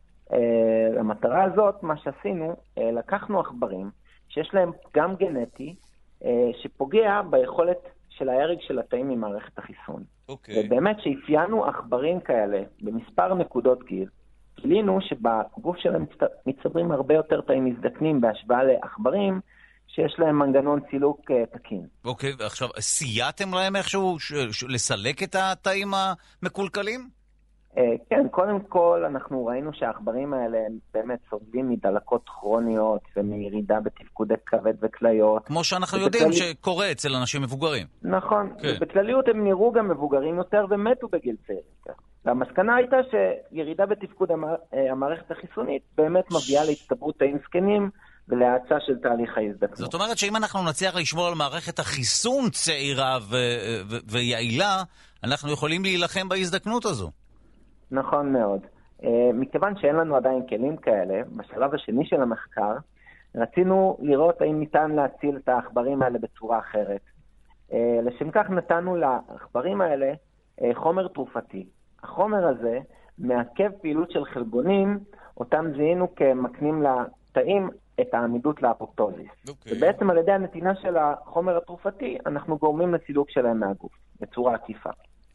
אה, המטרה הזאת, מה שעשינו, אה, לקחנו עכברים שיש להם פגם גנטי אה, שפוגע ביכולת של ההרג של התאים ממערכת החיסון. אוקיי. ובאמת שאפיינו עכברים כאלה במספר נקודות גיל, גילינו שבגוף שלהם מצטברים הרבה יותר תאים מזדקנים בהשוואה לעכברים שיש להם מנגנון סילוק uh, תקין. אוקיי, ועכשיו, סייעתם להם איכשהו ש- ש- לסלק את התאים המקולקלים? Uh, כן, קודם כל אנחנו ראינו שהעכברים האלה באמת סובלים מדלקות כרוניות ומירידה בתפקודי כבד וכליות. כמו שאנחנו ובכלל... יודעים שקורה אצל אנשים מבוגרים. נכון, כן. ובכלליות הם נראו גם מבוגרים יותר ומתו בגיל צעיר. והמסקנה הייתה שירידה בתפקוד המע... המערכת החיסונית באמת מביאה להצטברות תאים זקנים ולהאצה של תהליך ההזדקנות. זאת אומרת שאם אנחנו נצליח לשמור על מערכת החיסון צעירה ו- ו- ויעילה, אנחנו יכולים להילחם בהזדקנות הזו. נכון מאוד. מכיוון שאין לנו עדיין כלים כאלה, בשלב השני של המחקר, רצינו לראות האם ניתן להציל את העכברים האלה בצורה אחרת. לשם כך נתנו לעכברים האלה חומר תרופתי. החומר הזה מעכב פעילות של חלבונים, אותם זיהינו כמקנים לתאים את העמידות לאפופטוזיס. Okay. ובעצם על ידי הנתינה של החומר התרופתי, אנחנו גורמים לסילוק שלהם מהגוף, בצורה עקיפה.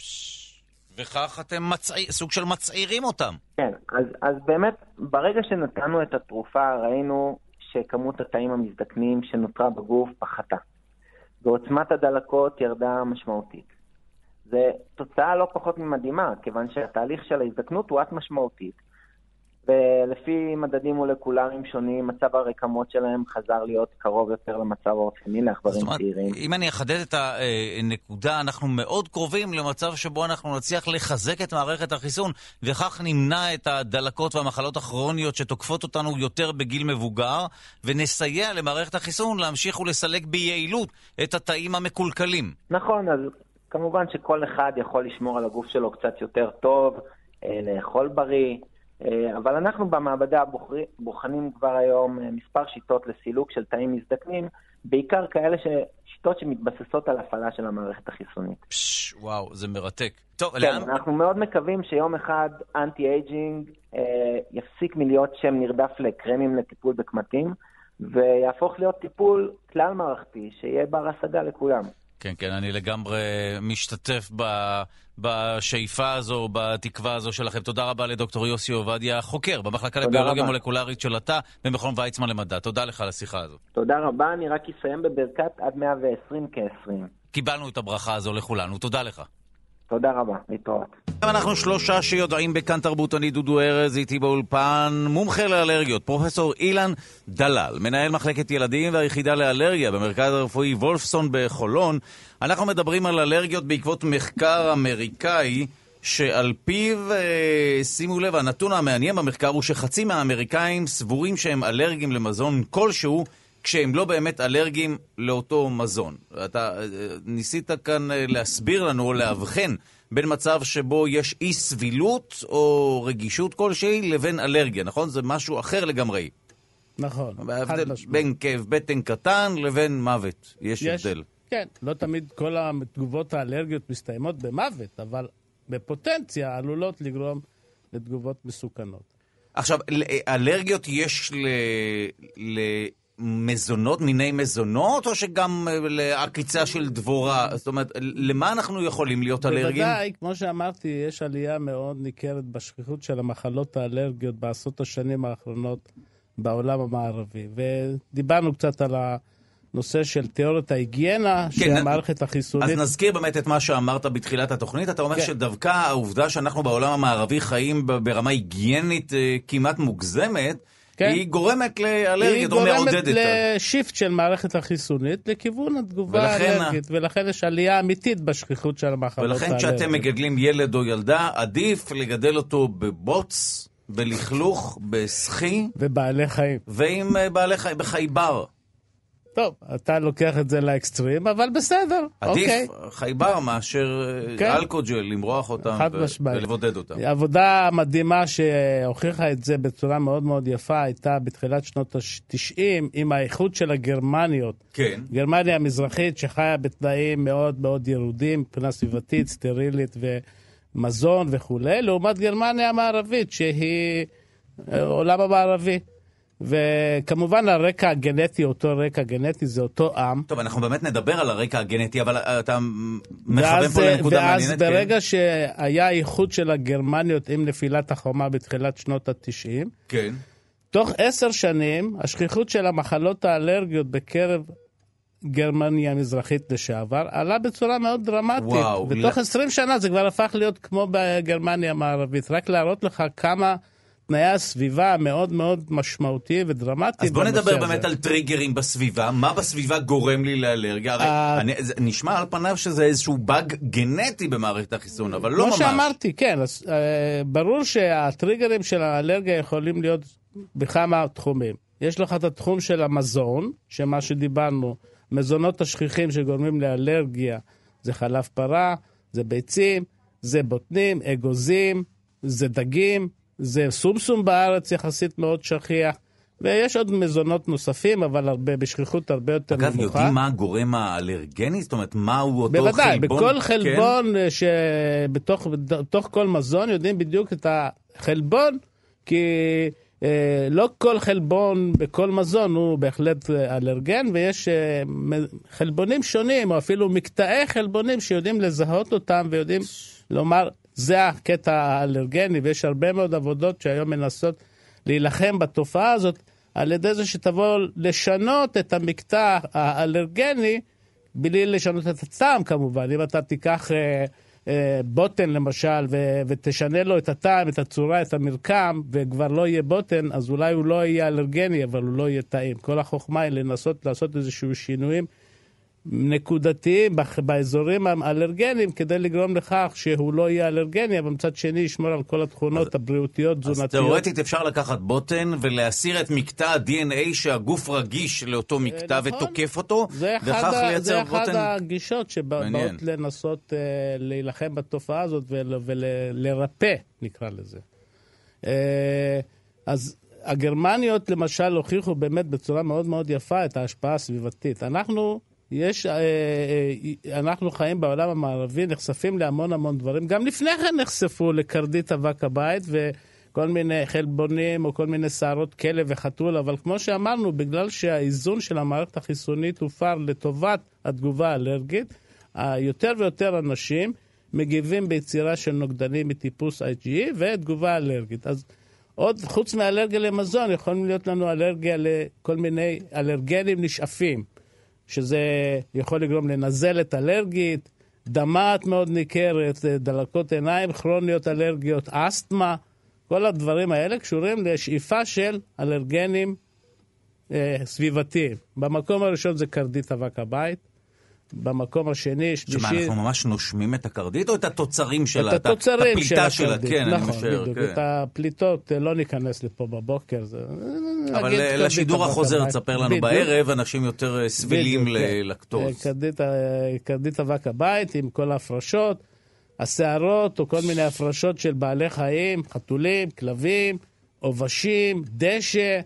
וכך אתם מצעיר, סוג של מצעירים אותם. כן, אז, אז באמת, ברגע שנתנו את התרופה, ראינו שכמות התאים המזדקנים שנותרה בגוף פחתה. ועוצמת הדלקות ירדה משמעותית. זה תוצאה לא פחות ממדהימה, כיוון שהתהליך של ההזדקנות הוא עד משמעותית. ולפי מדדים מולקולריים שונים, מצב הרקמות שלהם חזר להיות קרוב יותר למצב האופייני לעכברים צעירים. אם אני אחדד את הנקודה, אנחנו מאוד קרובים למצב שבו אנחנו נצליח לחזק את מערכת החיסון, וכך נמנע את הדלקות והמחלות הכרוניות שתוקפות אותנו יותר בגיל מבוגר, ונסייע למערכת החיסון להמשיך ולסלק ביעילות את התאים המקולקלים. נכון, אז כמובן שכל אחד יכול לשמור על הגוף שלו קצת יותר טוב, לאכול בריא, אבל אנחנו במעבדה בוחנים כבר היום מספר שיטות לסילוק של תאים מזדקנים, בעיקר כאלה שיטות שמתבססות על הפעלה של המערכת החיסונית. פש, וואו, זה מרתק. טוב, כן, לאן? אנחנו מאוד מקווים שיום אחד אנטי-אייג'ינג אה, יפסיק מלהיות שם נרדף לקרמים לטיפול בקמטים, ויהפוך להיות טיפול כלל מערכתי, שיהיה בר השגה לכולם. כן, כן, אני לגמרי משתתף ב, בשאיפה הזו, בתקווה הזו שלכם. תודה רבה לדוקטור יוסי עובדיה, חוקר במחלקה לביולוגיה מולקולרית של התא במכון ויצמן למדע. תודה לך על השיחה הזו. תודה רבה, אני רק אסיים בברכת עד מאה ועשרים כ-עשרים. קיבלנו את הברכה הזו לכולנו, תודה לך. תודה רבה, להתראות. אנחנו שלושה שיודעים בכאן תרבות. אני דודו ארז, איתי באולפן מומחה לאלרגיות, פרופסור אילן דלל, מנהל מחלקת ילדים והיחידה לאלרגיה במרכז הרפואי וולפסון בחולון. אנחנו מדברים על אלרגיות בעקבות מחקר אמריקאי שעל פיו, שימו לב, הנתון המעניין במחקר הוא שחצי מהאמריקאים סבורים שהם אלרגיים למזון כלשהו, כשהם לא באמת אלרגיים לאותו מזון. אתה ניסית כאן להסביר לנו או להבחן בין מצב שבו יש אי סבילות או רגישות כלשהי לבין אלרגיה, נכון? זה משהו אחר לגמרי. נכון. בין כאב בטן קטן לבין מוות. יש, יש הבדל. כן, לא תמיד כל התגובות האלרגיות מסתיימות במוות, אבל בפוטנציה עלולות לגרום לתגובות מסוכנות. עכשיו, אלרגיות יש ל... ל... מזונות, מיני מזונות, או שגם לעקיצה של דבורה? זאת אומרת, למה אנחנו יכולים להיות אלרגיים? בוודאי, כמו שאמרתי, יש עלייה מאוד ניכרת בשכיחות של המחלות האלרגיות בעשרות השנים האחרונות בעולם המערבי. ודיברנו קצת על הנושא של תיאוריות ההיגיינה, כן, שהמערכת החיסונית... אז נזכיר באמת את מה שאמרת בתחילת התוכנית. אתה אומר כן. שדווקא העובדה שאנחנו בעולם המערבי חיים ברמה היגיינית כמעט מוגזמת, כן. היא גורמת לאלרגיות או מעודדת. היא גורמת לשיפט של מערכת החיסונית לכיוון התגובה האלרגית, ולכן יש עלייה אמיתית בשכיחות של המחלות האלרגיות. ולכן כשאתם מגדלים ילד או ילדה, עדיף לגדל אותו בבוץ, בלכלוך, בסחי. ובעלי חיים. ועם בעלי חיים, בחי בר. טוב, אתה לוקח את זה לאקסטרים, אבל בסדר. עדיף אוקיי. חייבר מאשר כן. אלכוג'ל, למרוח אותם ו- ולבודד אותם. עבודה מדהימה שהוכיחה את זה בצורה מאוד מאוד יפה, הייתה בתחילת שנות ה-תשעים, עם האיכות של הגרמניות. כן. גרמניה המזרחית שחיה בתנאים מאוד מאוד ירודים, מבחינה סביבתית, סטרילית ומזון וכו', לעומת גרמניה המערבית, שהיא עולם המערבי. וכמובן הרקע הגנטי, אותו רקע גנטי, זה אותו עם. טוב, אנחנו באמת נדבר על הרקע הגנטי, אבל אתה מכוון פה לנקודה מעניינת. ואז ברגע כן? שהיה איחוד של הגרמניות עם נפילת החומה בתחילת שנות ה-תשעים, כן. תוך עשר שנים, השכיחות של המחלות האלרגיות בקרב גרמניה המזרחית לשעבר, עלה בצורה מאוד דרמטית. וואו. ותוך ל... עשרים שנה זה כבר הפך להיות כמו בגרמניה המערבית. רק להראות לך כמה... תנאי הסביבה מאוד מאוד משמעותי ודרמטי. אז בוא נדבר באמת על טריגרים בסביבה. מה בסביבה גורם לי לאלרגיה? הרי אני, זה, נשמע על פניו שזה איזשהו באג גנטי במערכת החיסון, אבל לא ממש. כמו שאמרתי, כן. אז, ברור שהטריגרים של האלרגיה יכולים להיות בכמה תחומים. יש לך את התחום של המזון, שמה שדיברנו, מזונות השכיחים שגורמים לאלרגיה, זה חלב פרה, זה ביצים, זה בוטנים, אגוזים, זה דגים, זה סומסום בארץ יחסית מאוד שכיח, ויש עוד מזונות נוספים, אבל הרבה, בשכיחות הרבה יותר אגב, נמוכה. אגב, יודעים מה הגורם האלרגני? זאת אומרת, מהו אותו בוודאי, חלבון? בוודאי, בכל חלבון, כן? שבתוך בתוך כל מזון יודעים בדיוק את החלבון, כי אה, לא כל חלבון בכל מזון הוא בהחלט אלרגן, ויש אה, חלבונים שונים, או אפילו מקטעי חלבונים שיודעים לזהות אותם, ויודעים לומר, זה הקטע האלרגני, ויש הרבה מאוד עבודות שהיום מנסות להילחם בתופעה הזאת, על ידי זה שתבוא לשנות את המקטע האלרגני, בלי לשנות את הטעם כמובן. אם אתה תיקח אה, אה, בוטן למשל, ו- ותשנה לו את הטעם, את הצורה, את המרקם, וכבר לא יהיה בוטן, אז אולי הוא לא יהיה אלרגני, אבל הוא לא יהיה טעים. כל החוכמה היא לנסות לעשות איזשהו שינויים נקודתיים באזורים האלרגניים, כדי לגרום לכך שהוא לא יהיה אלרגני, אבל מצד שני ישמור על כל התכונות אז, הבריאותיות, תזונתיות. אז תיאורטית אפשר לקחת בוטן ולהסיר את מקטע ה-די אן איי שהגוף רגיש לאותו מקטע נכון, ותוקף אותו, וכך לייצר זה בוטן. אחד הגישות שבאות לנסות uh, להילחם בתופעה הזאת ולרפא, נקרא לזה. Uh, אז הגרמניות למשל הוכיחו באמת בצורה מאוד מאוד יפה את ההשפעה הסביבתית. אנחנו יש, אנחנו חיים בעולם המערבי, נחשפים להמון המון דברים. גם לפני כן נחשפו לקרדית אבק הבית וכל מיני חלבונים או כל מיני שערות כלב וחתול, אבל כמו שאמרנו, בגלל שהאיזון של המערכת החיסונית הופר לטובת התגובה האלרגית, יותר ויותר אנשים מגיבים ביצירה של נוגדנים מטיפוס איי ג'י אי ותגובה אלרגית. אז עוד חוץ מאלרגיה למזון, יכולים להיות לנו אלרגיה לכל מיני אלרגנים נשאפים. שזה יכול לגרום לנזלת אלרגית, דמעת מאוד ניכרת, דלקות עיניים כרוניות אלרגיות, אסתמה, כל הדברים האלה קשורים לשאיפה של אלרגנים אה, סביבתיים. במקום הראשון זה קרדית אבק הבית, במקום השני, שלישי... שמה, אנחנו ממש נושמים את הקרדית או את התוצרים שלה? את התוצרים של הקרדית. כן, נכון, אני משער, בדיוק. כן. את הפליטות לא ניכנס לפה בבוקר. זה... אבל לשידור החוזר תספר לנו בדיוק. בערב, אנשים יותר סבילים ללקטוז. קרדית, קרדית אבק הבית עם כל ההפרשות, השערות או כל מיני הפרשות של בעלי חיים, חתולים, כלבים, עובשים, דשא,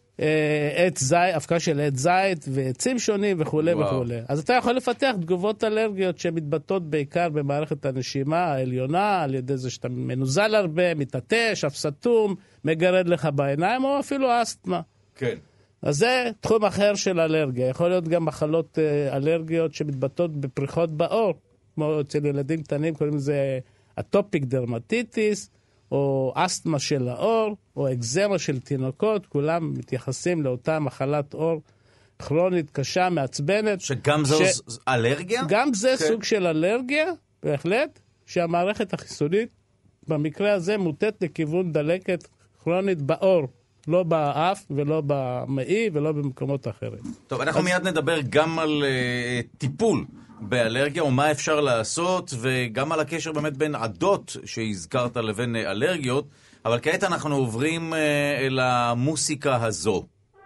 עץ זית, אבקה של עץ זית ועצים שונים וכו' וכו'. אז אתה יכול לפתח תגובות אלרגיות שמתבטאות בעיקר במערכת הנשימה העליונה, על ידי זה שאתה מנוזל הרבה, מתעטש, אף סתום, מגרד לך בעיניים, או אפילו אסתמה. כן. אז זה תחום אחר של אלרגיה. יכול להיות גם מחלות אלרגיות שמתבטאות בפריחות בעור, כמו אצל ילדים קטנים, קוראים לזה אטופיק דרמטיטיס, או אסתמה של האור, או אקזמה של תינוקות, כולם מתייחסים לאותה מחלת אור כרונית קשה, מעצבנת. שגם זו ש... אלרגיה? גם זה כן. סוג של אלרגיה, בהחלט, שהמערכת החיסונית, במקרה הזה מוטט לכיוון דלקת כרונית באור, לא באף ולא במעי ולא במקומות אחרים. טוב, אנחנו אז... מיד נדבר גם על uh, טיפול. באלרגיה, או מה אפשר לעשות, וגם על הקשר באמת בין עדות שהזכרת לבין אלרגיות, אבל כעת אנחנו עוברים אל המוסיקה הזו.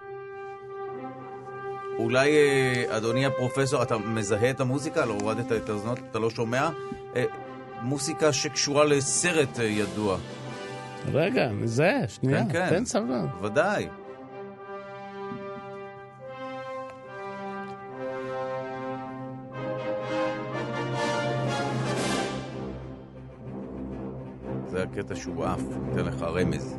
אולי, אדוני הפרופסור, אתה מזהה את המוזיקה? לא הורדת את האזנות, אתה לא שומע? מוסיקה שקשורה לסרט ידוע. רגע, מזהה, שנייה, כן, כן. תן סבלן. ודאי. זה הקטע שהוא אף, נתן לך רמז.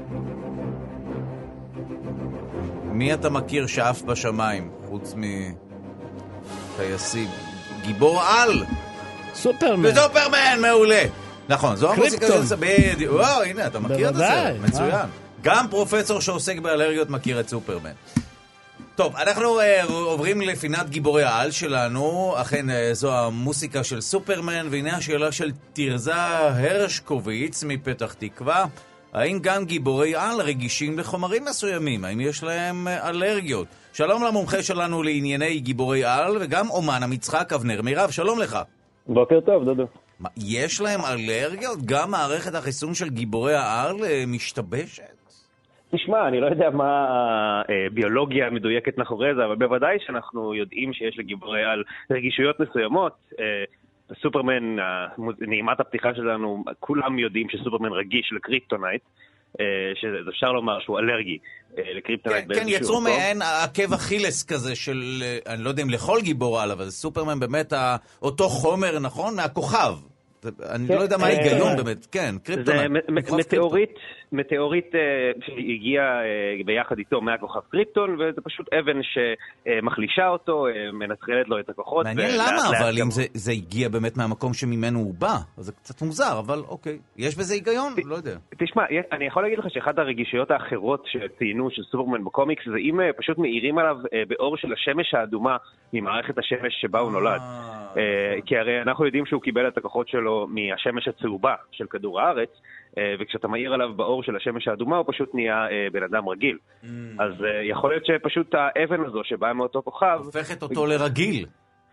מי אתה מכיר שאף בשמיים, חוץ מטייסים? גיבור על! סופרמן. סופרמן, מעולה. נכון, זו המוסיקה של סבד. וואו, הנה, אתה מכיר את זה? מצוין. גם פרופסור שעוסק באלרגיות מכיר את סופרמן. טוב, אנחנו uh, עוברים לפינת גיבורי העל שלנו, אכן uh, זו המוסיקה של סופרמן, והנה השאלה של תרזה הרשקוביץ מפתח תקווה, האם גם גיבורי על רגישים לחומרים מסוימים? האם יש להם uh, אלרגיות? שלום למומחה שלנו לענייני גיבורי על, וגם אומן המצחק אבנר מירב, שלום לך. בוקר טוב, דודו. מה, יש להם אלרגיות? גם מערכת החיסון של גיבורי העל uh, משתבשת? תשמע, אני לא יודע מה הביולוגיה המדויקת מאחורי זה, אבל בוודאי שאנחנו יודעים שיש לגיבורי על רגישויות מסוימות. סופרמן, נעימת הפתיחה שלנו, כולם יודעים שסופרמן רגיש לקריפטונייט, שאפשר לומר שהוא אלרגי לקריפטונייט. כן, יצרו מעין עקב אכילס כזה של, אני לא יודע אם לכל גיבור על, אבל סופרמן באמת אותו חומר, נכון? מהכוכב. אני לא יודע מה ההיגיון באמת, כן, קריפטונייט. זה מטאורית, מטאורית שהגיעה ביחד איתו מהכוכב קריפטון, וזה פשוט אבן שמחלישה אותו, מנטרלת לו את הכוחות. מעניין למה, אבל אם זה הגיע באמת מהמקום שממנו הוא בא, אז זה קצת מוזר, אבל אוקיי. יש בזה היגיון? לא יודע. תשמע, אני יכול להגיד לך שאחת הרגישויות האחרות שציינו של סופרמן בקומיקס, זה אם פשוט מאירים עליו באור של השמש האדומה ממערכת השמש שבה הוא נולד. כי הרי אנחנו יודעים שהוא קיבל את הכוחות שלו מהשמש הצהובה של כדור הארץ, וכשאתה מאיר עליו באור של השמש האדומה, הוא פשוט נהיה בן אדם רגיל. אז יכול להיות שפשוט האבן הזו שבאה מאותו כוכב... הופכת אותו לרגיל.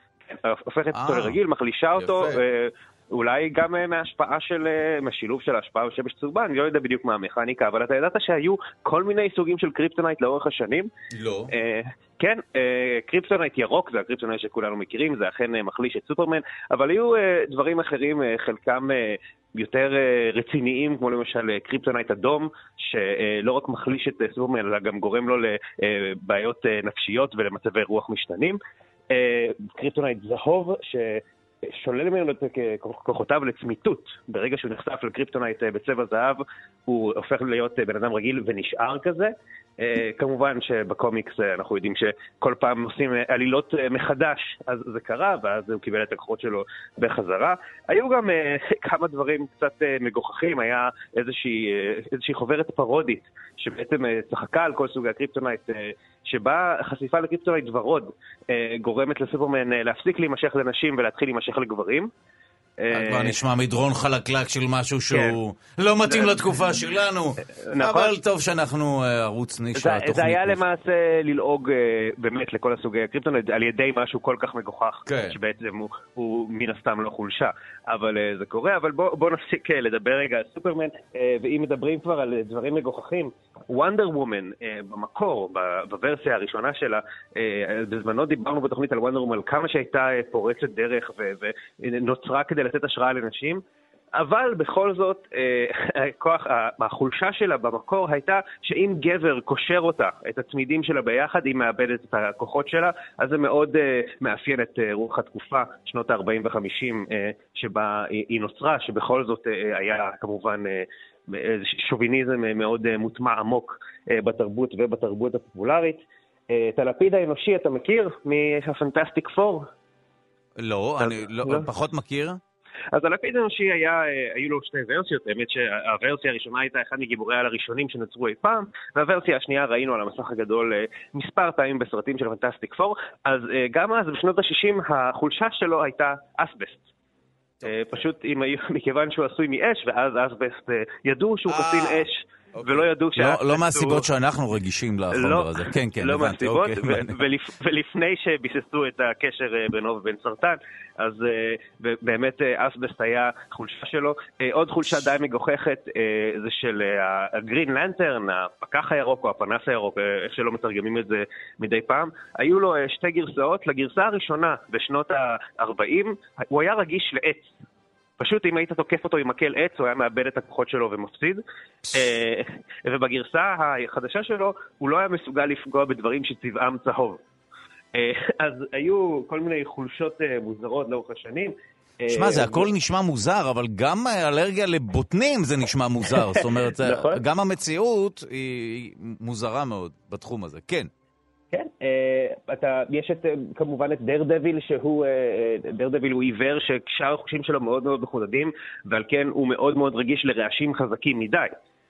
הופכת אותו לרגיל, מחלישה אותו, אולי גם מההשפעה של, מהשילוב של ההשפעה של שמש צהובה, אני לא יודע בדיוק מה המכניקה, אבל אתה ידעת שהיו כל מיני סוגים של קריפטונייט לאורך השנים? לא. כן, קריפטונייט ירוק, זה הקריפטונייט שכולנו מכירים, זה אכן מחליש את סופרמן, אבל היו דברים אחרים, חלקם יותר רציניים, כמו למשל קריפטונייט אדום, שלא רק מחליש את סופרמן, אלא גם גורם לו לבעיות נפשיות ולמצבי רוח משתנים. קריפטונייט זהוב, ש... שולל ממנו את כוחותיו לצמיתות. ברגע שהוא נחשף לקריפטונייט בצבע זהב, הוא הופך להיות בן אדם רגיל ונשאר כזה. כמובן שבקומיקס אנחנו יודעים שכל פעם עושים עלילות מחדש, אז זה קרה, ואז הוא קיבל את הכוחות שלו בחזרה. היו גם כמה דברים קצת מגוחכים, היה איזושהי, איזושהי חוברת פרודית, שבעצם צחקה על כל סוגי הקריפטונייט, שבה חשיפה לקריפטונייט ורוד גורמת לסופרמן להפסיק להימשך לנשים ולהתחיל להימשך לגברים. כבר נשמע מדרון חלקלק של משהו שהוא לא מתאים לתקופה שלנו, אבל טוב שאנחנו ערוץ נישה. זה היה למעשה ללעוג באמת לכל הסוגי הקריפטונייט על ידי משהו כל כך מגוחך, שבעצם הוא מן הסתם לא חולשה, אבל זה קורה. אבל בואו נפסיק לדבר רגע על סופרמן, ואם מדברים כבר על דברים מגוחכים, וונדר וומן במקור, בוורסיה הראשונה שלה, בזמנו דיברנו בתוכנית על וונדר וומן, על כמה שהייתה פורצת דרך ונוצרה כדי לתת השראה לנשים, אבל בכל זאת, הכוח, החולשה שלה במקור הייתה שאם גבר קושר אותה, את הצמידים שלה ביחד, היא מאבדת את הכוחות שלה, אז זה מאוד מאפיין את רוח התקופה, שנות ה-ארבעים ו-חמישים, שבה היא נוצרה, שבכל זאת היה כמובן שוביניזם מאוד מוטמע עמוק בתרבות ובתרבות הפופולרית. את הלפיד האנושי אתה מכיר מהפנטסטיק פור? לא, אני פחות מכיר. אז הלפיד האנושי היה, היו לו שתי ורסיות, באמת שהוורסיה הראשונה הייתה אחד מגיבורי העל הראשונים שנוצרו אי פעם, והוורסיה השנייה ראינו על המסך הגדול מספר פעמים בסרטים של פנטסטיק פור, אז גם אז בשנות ה-שישים החולשה שלו הייתה אסבסט. פשוט מכיוון שהוא עשוי מאש, ואז אסבסט ידעו שהוא חסין אש, ולא ידעו שאסבסט... לא מהסיבות שאנחנו רגישים לחומר הזה. כן, כן, לא מהסיבות, ולפני שביססו את הקשר בינו ובין סרטן, אז באמת אסבסט היה חולשה שלו. עוד חולשה די מגוחכת זה של הגרין לנטרן, הפקח הירוק או הפנס הירוק, איך שלא מתרגמים את זה מדי פעם. היו לו שתי גרסאות. לגרסה הראשונה בשנות ה-ארבעים הוא היה רגיש לעץ. פשוט אם היית תוקף אותו עם מקל עץ, הוא היה מאבד את הכוחות שלו ומפסיד. ובגרסה החדשה שלו, הוא לא היה מסוגל לפגוע בדברים שצבעם צהוב. אז היו כל מיני חולשות מוזרות לאורך השנים. שמע, זה הכל נשמע מוזר, אבל גם אלרגיה לבוטנים זה נשמע מוזר. זאת אומרת, גם המציאות היא מוזרה מאוד בתחום הזה. כן. כן, אתה, יש את, כמובן את דרדביל, שהוא, דרדביל הוא עיוור ששאר החושים שלו מאוד מאוד מחודדים, ועל כן הוא מאוד מאוד רגיש לרעשים חזקים מדי.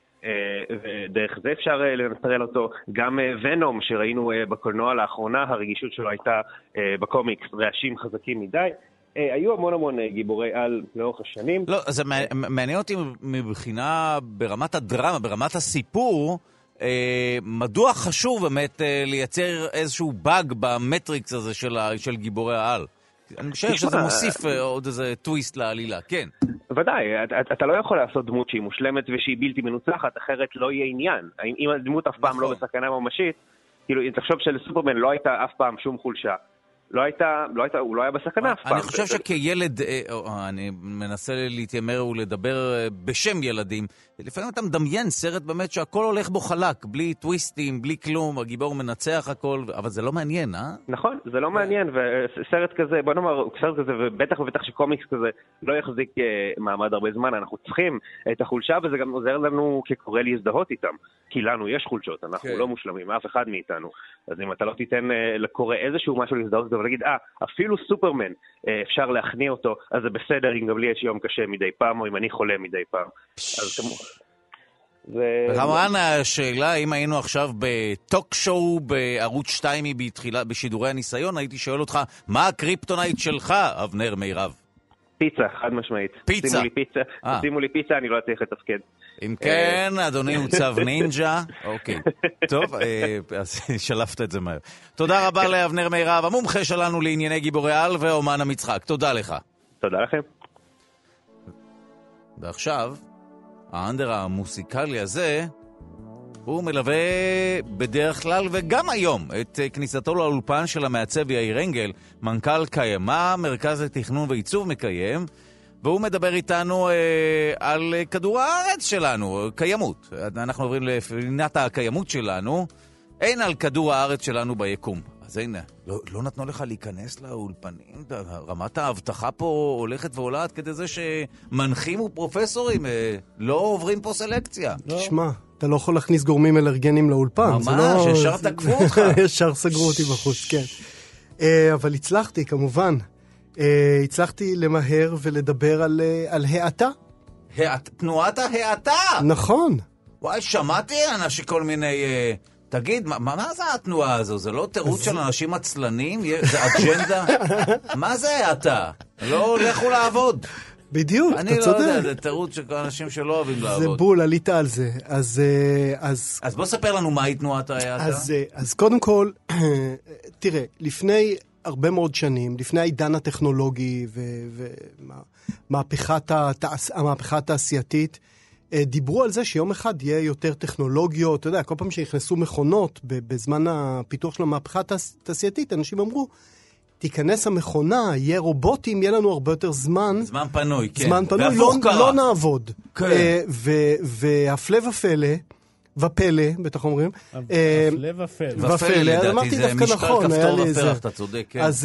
ודרך זה אפשר לנטרל אותו. גם ונום שראינו בקולנוע לאחרונה, הרגישות שלו הייתה בקומיקס, רעשים חזקים מדי. היו המון המון גיבורי על לאורך השנים. לא, זה מעניין אותי מבחינה ברמת הדרמה, ברמת הסיפור, מדוע חשוב באמת לייצר איזשהו באג במטריקס הזה של גיבורי העל? אני חושב שזה מוסיף עוד איזה טוויסט לעלילה, כן. ודאי, אתה לא יכול לעשות דמות שהיא מושלמת ושהיא בלתי מנוצחת, אחרת לא יהיה עניין. אם הדמות אף פעם לא בסכנה ממשית, כאילו, אם תחשוב שלסופרמן לא הייתה אף פעם שום חולשה, לא הייתה, לא הייתה, הוא לא היה בסכנה אף פעם. אני חושב שכילד, אני מנסה להתיימר ולדבר בשם ילדים, לפעמים אתה מדמיין סרט באמת שהכל הולך בו חלק, בלי טוויסטים, בלי כלום, הגיבור מנצח הכל, אבל זה לא מעניין, אה? נכון, זה לא מעניין, וסרט כזה, בוא נאמר, סרט כזה, ובטח ובטח שקומיקס כזה לא יחזיק מעמד הרבה זמן, אנחנו צריכים את החולשה, וזה גם עוזר לנו כקורא להזדהות איתם, כי לנו יש חולשות, אנחנו לא מושלמים, אף אחד מאיתנו. אז אם אתה לא תיתן לקורא איזשהו משהו להזדהות, ולהגיד, אה, אפילו סופרמן אפשר להכניע אותו, אז זה בסדר, אם גם לי יש יום קשה מדי פעם, או אם אני חולה מדי פעם. אז וכמובן השאלה, אם היינו עכשיו בטוק שואו בערוץ שתיים בתחילה, בשידורי הניסיון, הייתי שואל אותך, מה הקריפטונייט שלך, אבנר מירב? פיצה, חד משמעית. פיצה. שימו לי פיצה, שימו לי פיצה, אני לא צריך לתפקד. אם כן, אדוני עוצב נינג'ה. אוקיי. טוב, אז שלפת את זה מהר. תודה רבה לאבנר מירב, המומחה שלנו לענייני גיבורי על ואומן המצחק. תודה לך. תודה לכם. ועכשיו, האנדר המוסיקלי הזה, הוא מלווה בדרך כלל וגם היום את כניסתו לאולפן של המעצב יאיר אנגל, מנכ"ל קיימה, מרכז לתכנון ועיצוב מקיים, והוא מדבר איתנו אה, על כדור הארץ שלנו, קיימות. אנחנו עוברים לפינת הקיימות שלנו, אין על כדור הארץ שלנו ביקום. אז הנה, לא, לא נתנו לך להיכנס לאולפנים, רמת ההבטחה פה הולכת ועולה עד כדי זה שמנחים ופרופסורים אה, לא עוברים פה סלקציה. תשמע, אתה לא יכול להכניס גורמים אלרגנים לאולפן. ממש, לא... ישר תקפו אותך. ישר סגרו אותי בחוץ, כן. אה, אבל הצלחתי, כמובן. אה, הצלחתי למהר ולדבר על, על העתה. העת, תנועת ההעתה? נכון. וואי, שמעתי אנשים כל מיני... אה... תגיד, מה, מה זה התנועה הזו? זה לא תירוץ של אנשים עצלנים? זה אג'נדה? מה זה אתה? לא הולכו לעבוד. בדיוק, אתה צודק. אני לא יודע, זה תירוץ של אנשים שלא אוהבים לעבוד. זה בול, עלית על זה. אז, אז... אז בוא ספר לנו מהי תנועת ההאטה. אז, אז קודם כל, תראה, לפני הרבה מאוד שנים, לפני העידן הטכנולוגי ומהפכת התעשייתית, דיברו על זה שיום אחד יהיה יותר טכנולוגיות, אתה יודע, כל פעם שנכנסו מכונות בזמן הפיתוח של המהפכה התעשייתית, אנשים אמרו, תיכנס המכונה, יהיה רובוטים, יהיה לנו הרבה יותר זמן. זמן פנוי, כן. זמן פנוי, לא, לא נעבוד. כן. והפלא ופלא, ופלא, בטח אומרים. הפלא ופלא. ופלא, אז אמרתי דווקא נכון. משקל כפתור ופרח, אתה צודק, כן. אז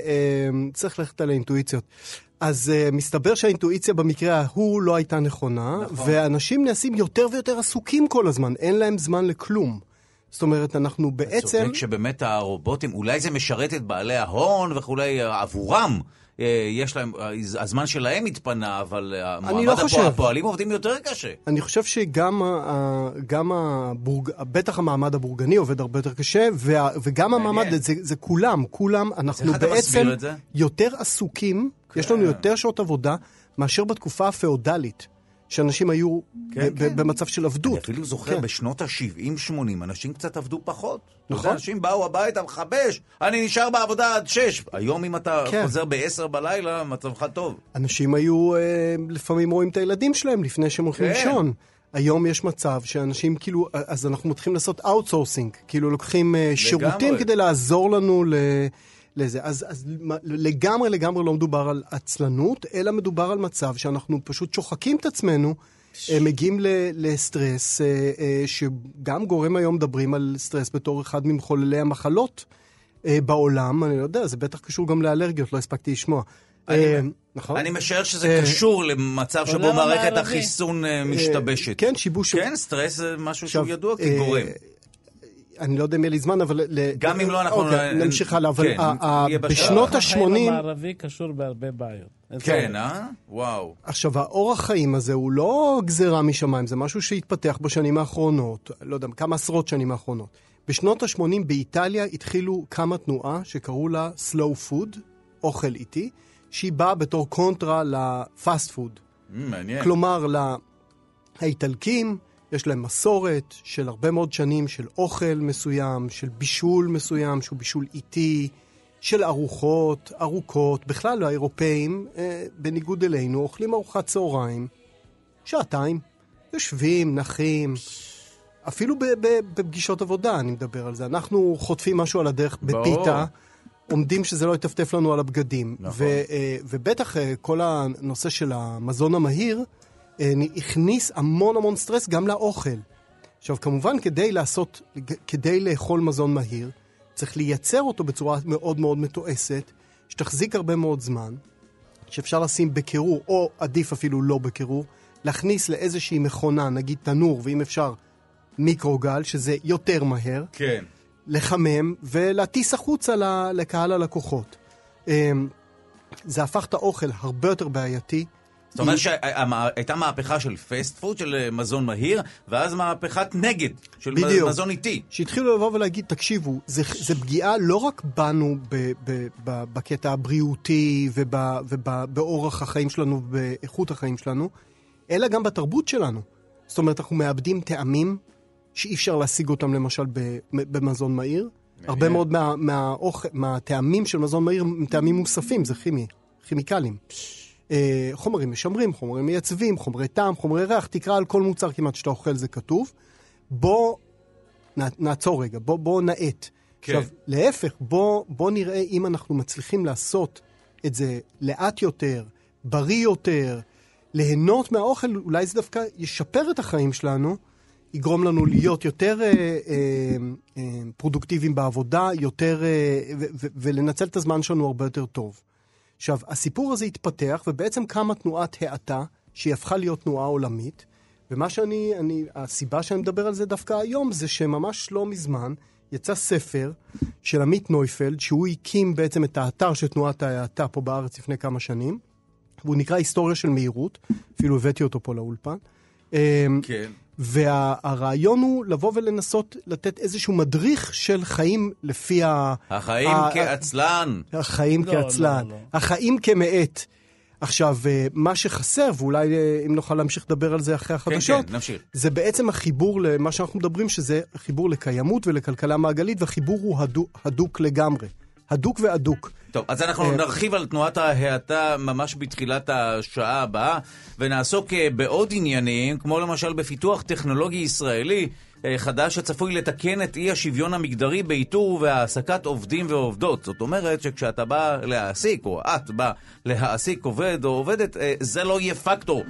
צריך ללכת על האינטואיציות. אז uh, מסתבר שהאינטואיציה במקרה ההוא לא הייתה נכונה, נכון. ואנשים נעשים יותר ויותר עסוקים כל הזמן, אין להם זמן לכלום. זאת אומרת, אנחנו בעצם... צודק שבאמת הרובוטים, אולי זה משרת את בעלי ההון וכולי, עבורם, יש להם, הזמן שלהם התפנה, אבל לא הפועלים עובדים יותר קשה. אני חושב שגם גם הבורג, בטח המעמד הבורגני עובד הרבה יותר קשה, וגם המעמד, זה, זה כולם, כולם, אנחנו בעצם יותר עסוקים, יש לנו יותר שעות עבודה, מאשר בתקופה הפאודלית. שאנשים היו כן, ב- כן. במצב של עבדות. אני אפילו זוכר כן. בשנות ה-שבעים שמונים, אנשים קצת עבדו פחות. נכון. אנשים באו הביתה מחבש, אני נשאר בעבודה עד שש. היום אם אתה כן. חוזר בעשר בלילה, מצבך טוב. אנשים היו, אה, לפעמים רואים את הילדים שלהם לפני שהם הולכים כן. לישון. היום יש מצב שאנשים כאילו, אז אנחנו מתחילים לעשות אאוטסורסינג, כאילו לוקחים אה, שירותים כדי לעזור לנו ל... לזה. אז, אז לגמרי לגמרי לא מדובר על עצלנות, אלא מדובר על מצב שאנחנו פשוט שוחקים את עצמנו, ש... מגיעים ל, לסטרס, שגם גורם היום מדברים על סטרס בתור אחד ממחוללי המחלות בעולם, אני לא יודע, זה בטח קשור גם לאלרגיות, לא הספקתי לשמוע. אני, נכון? אני משער שזה קשור למצב שבו מערכת החיסון משתבשת. כן, שיבוש... כן, סטרס זה משהו שהוא ידוע כגורם. אני לא יודע אם יהיה לי זמן, אבל... גם אם לא, אנחנו... נמשיך הלאה, אבל בשנות ה-שמונים... החיים המערבי קשור בהרבה בעיות. כן, אה? וואו. עכשיו, האורח חיים הזה הוא לא גזירה משמיים, זה משהו שהתפתח בשנים האחרונות, לא יודע, כמה עשרות שנים האחרונות. בשנות ה-שמונים באיטליה התחילו כמה תנועה שקראו לה slow food, אוכל איטי, שהיא באה בתור קונטרה לפאסט פוד. מעניין. כלומר, לאיטלקים... יש להם מסורת של הרבה מאוד שנים של אוכל מסוים, של בישול מסוים, שהוא בישול איטי, של ארוחות, ארוכות, בכלל האירופאים, בניגוד אלינו, אוכלים ארוחת צהריים, שעתיים, יושבים, נחים, אפילו בפגישות עבודה אני מדבר על זה. אנחנו חוטפים משהו על הדרך בפיתה, עומדים שזה לא יטפטף לנו על הבגדים. נכון. ובטח כל הנושא של המזון המהיר, הכניס המון המון סטרס גם לאוכל. עכשיו, כמובן, כדי לעשות, כדי לאכול מזון מהיר, צריך לייצר אותו בצורה מאוד מאוד מתועסת, שתחזיק הרבה מאוד זמן, שאפשר לשים בקירור, או עדיף אפילו לא בקירור, להכניס לאיזושהי מכונה, נגיד תנור, ואם אפשר מיקרוגל, שזה יותר מהר, כן. לחמם ולהטיס החוצה לקהל הלקוחות. זה הפך את האוכל הרבה יותר בעייתי. זאת אומרת שהייתה מהפכה של פסט פוד, של מזון מהיר, ואז מהפכת נגד, של בדיוק. מזון איטי. שהתחילו לבוא ולהגיד, תקשיבו, זה, זה פגיעה לא רק בנו ב, ב, ב, בקטע הבריאותי ובאורח החיים שלנו ובאיכות החיים שלנו, אלא גם בתרבות שלנו. זאת אומרת, אנחנו מאבדים טעמים שאי אפשר להשיג אותם למשל במזון מהיר. הרבה מאוד מה, מהאוכל, מהטעמים של מזון מהיר הם טעמים מוספים, זה כימי, כימיקלים. חומרים משמרים, חומרים מייצבים, חומרי טעם, חומרי ריח, תקרא על כל מוצר כמעט שאתה אוכל זה כתוב. בוא נעצור רגע, בוא, בוא נעט. כן. עכשיו, להפך, בוא, בוא נראה אם אנחנו מצליחים לעשות את זה לאט יותר, בריא יותר, ליהנות מהאוכל, אולי זה דווקא ישפר את החיים שלנו, יגרום לנו להיות יותר אה, אה, אה, פרודוקטיביים בעבודה, יותר, אה, ו- ו- ולנצל את הזמן שלנו הרבה יותר טוב. עכשיו, הסיפור הזה התפתח, ובעצם קמה תנועת האטה, שהיא הפכה להיות תנועה עולמית, ומה שאני, אני, הסיבה שאני מדבר על זה דווקא היום, זה שממש לא מזמן, יצא ספר של עמית נויפלד, שהוא הקים בעצם את האתר של תנועת ההאטה פה בארץ לפני כמה שנים, והוא נקרא היסטוריה של מהירות, אפילו הבאתי אותו פה לאולפן. כן. והרעיון הוא לבוא ולנסות לתת איזשהו מדריך של חיים לפי ה... החיים כעצלן. החיים כעצלן. החיים כמעט. עכשיו, מה שחסר, ואולי אם נוכל להמשיך לדבר על זה אחרי החדשות, כן, נמשיך. זה בעצם החיבור למה שאנחנו מדברים, שזה חיבור לקיימות ולכלכלה מעגלית, והחיבור הוא הדוק, הדוק לגמרי. הדוק והדוק. טוב, אז אנחנו נרחיב על תנועת ההאטה ממש בתחילת השעה הבאה, ונעסוק בעוד עניינים, כמו למשל בפיתוח טכנולוגי ישראלי חדש שצפוי לתקן את אי השוויון המגדרי באיתור והעסקת עובדים ועובדות. זאת אומרת שכשאתה בא להעסיק, או את בא להעסיק עובד או עובדת, זה לא יהיה פקטור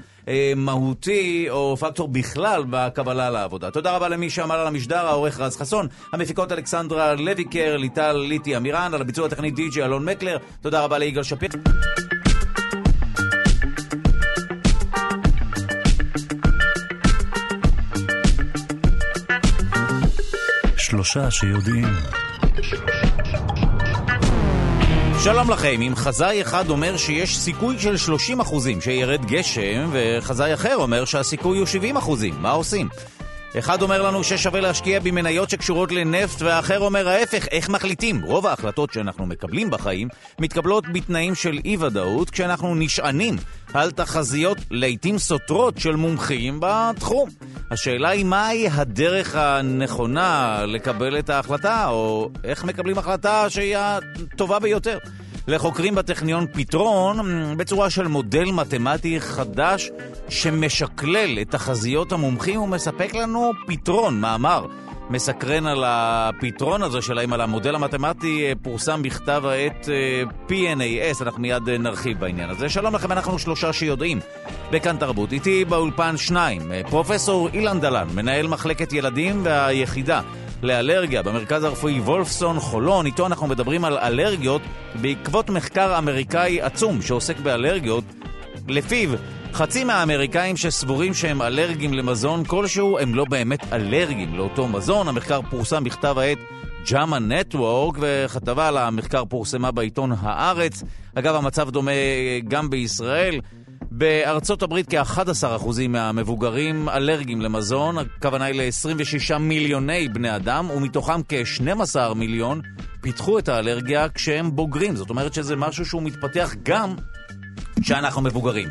מהותי או פקטור בכלל בקבלה לעבודה. תודה רבה למי שעמל על המשדר, העורך רז חסון, המפיקות אלכסנדרה לויקר, ליטל ליטי אמירן, על הביצוע הטכני די-ג'י אלון מקלר. תודה רבה ליגאל שפיר. שלושה שיודעים. שלום לכם, אם חזאי אחד אומר שיש סיכוי של שלושים אחוזים שירד גשם, וחזאי אחר אומר שהסיכוי הוא שבעים אחוזים, מה עושים? אחד אומר לנו ששווה להשקיע במניות שקשורות לנפט, והאחר אומר ההפך, איך מחליטים? רוב ההחלטות שאנחנו מקבלים בחיים מתקבלות בתנאים של אי-ודאות, כשאנחנו נשענים על תחזיות לעתים סותרות של מומחים בתחום. השאלה היא מהי הדרך הנכונה לקבל את ההחלטה, או איך מקבלים החלטה שהיא הטובה ביותר. לחוקרים בטכניון פתרון בצורה של מודל מתמטי חדש שמשקלל את תחזיות המומחים ומספק לנו פתרון, מאמר מסקרן על הפתרון הזה שלהם, על המודל המתמטי, פורסם בכתב העת פי אן איי אס, אנחנו מיד נרחיב בעניין הזה. שלום לכם, אנחנו שלושה שיודעים בכאן תרבות. איתי באולפן שניים, פרופסור אילן דלן, מנהל מחלקת ילדים והיחידה לאלרגיה במרכז הרפואי וולפסון חולון. איתו אנחנו מדברים על אלרגיות בעקבות מחקר אמריקאי עצום שעוסק באלרגיות, לפיו חצי מהאמריקאים שסבורים שהם אלרגיים למזון כלשהו הם לא באמת אלרגיים לאותו מזון. המחקר פורסם בכתב העת ג'אמה נטוורק, וכתבה על המחקר פורסמה בעיתון הארץ. אגב, המצב דומה גם בישראל. בארצות הברית כ-אחד עשר אחוז מהמבוגרים אלרגיים למזון, הכוונה היא ל-עשרים ושישה מיליוני בני אדם, ומתוכם כ-שנים עשר מיליון פיתחו את האלרגיה כשהם בוגרים. זאת אומרת שזה משהו שהוא מתפתח גם כשאנחנו מבוגרים.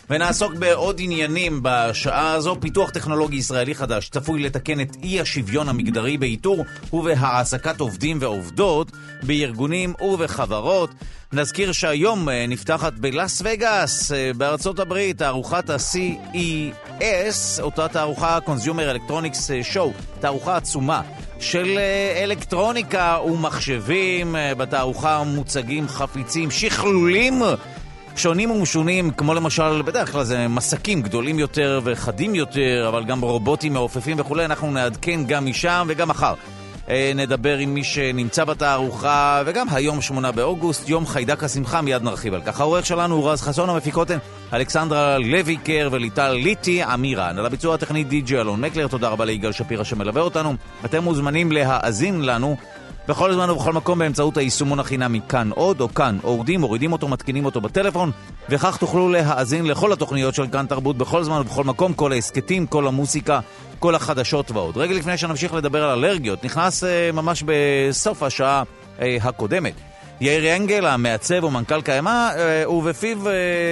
ונעסוק בעוד עניינים בשעה הזו. פיתוח טכנולוגי ישראלי חדש צפוי לתקן את אי השוויון המגדרי באיתור ובהעסקת עובדים ועובדות בארגונים ובחברות. נזכיר שהיום נפתחת בלאס וגאס בארצות הברית תערוכת ה-סי אי אס, אותה תערוכה Consumer Electronics Show, תערוכה עצומה של אלקטרוניקה ומחשבים. בתערוכה מוצגים חפיצים, שכלולים שונים ומשונים, כמו למשל, בדרך כלל זה מסקים גדולים יותר וחדים יותר, אבל גם רובוטים מעופפים וכו'. אנחנו נעדכן גם משם וגם מחר נדבר עם מי שנמצא בתערוכה, וגם היום שמונה באוגוסט, יום חיידק השמחה, מיד נרחיב על כך. העורך שלנו הוא רז חסון, המפיקות הן אלכסנדרה לויקר וליטל ליטי אמירן. על הביצוע הטכני די-ג'יי אלון מקלר. תודה רבה ליגאל שפירא שמלווה אותנו. אתם מוזמנים להאזין לנו בכל זמן ובכל מקום באמצעות היישומון החינמי כאן עוד או כאן אוהדים, מורידים אותו, מתקינים אותו בטלפון, וכך תוכלו להאזין לכל התוכניות של כאן תרבות בכל זמן ובכל מקום, כל העסקטים, כל המוסיקה, כל החדשות ועוד. רגע לפני שנמשיך לדבר על אלרגיות, נכנס אה, ממש בסוף השעה אה, הקודמת יאיר אנגל, המעצב ומנכ"ל קיימה, אה, ובפיו אה,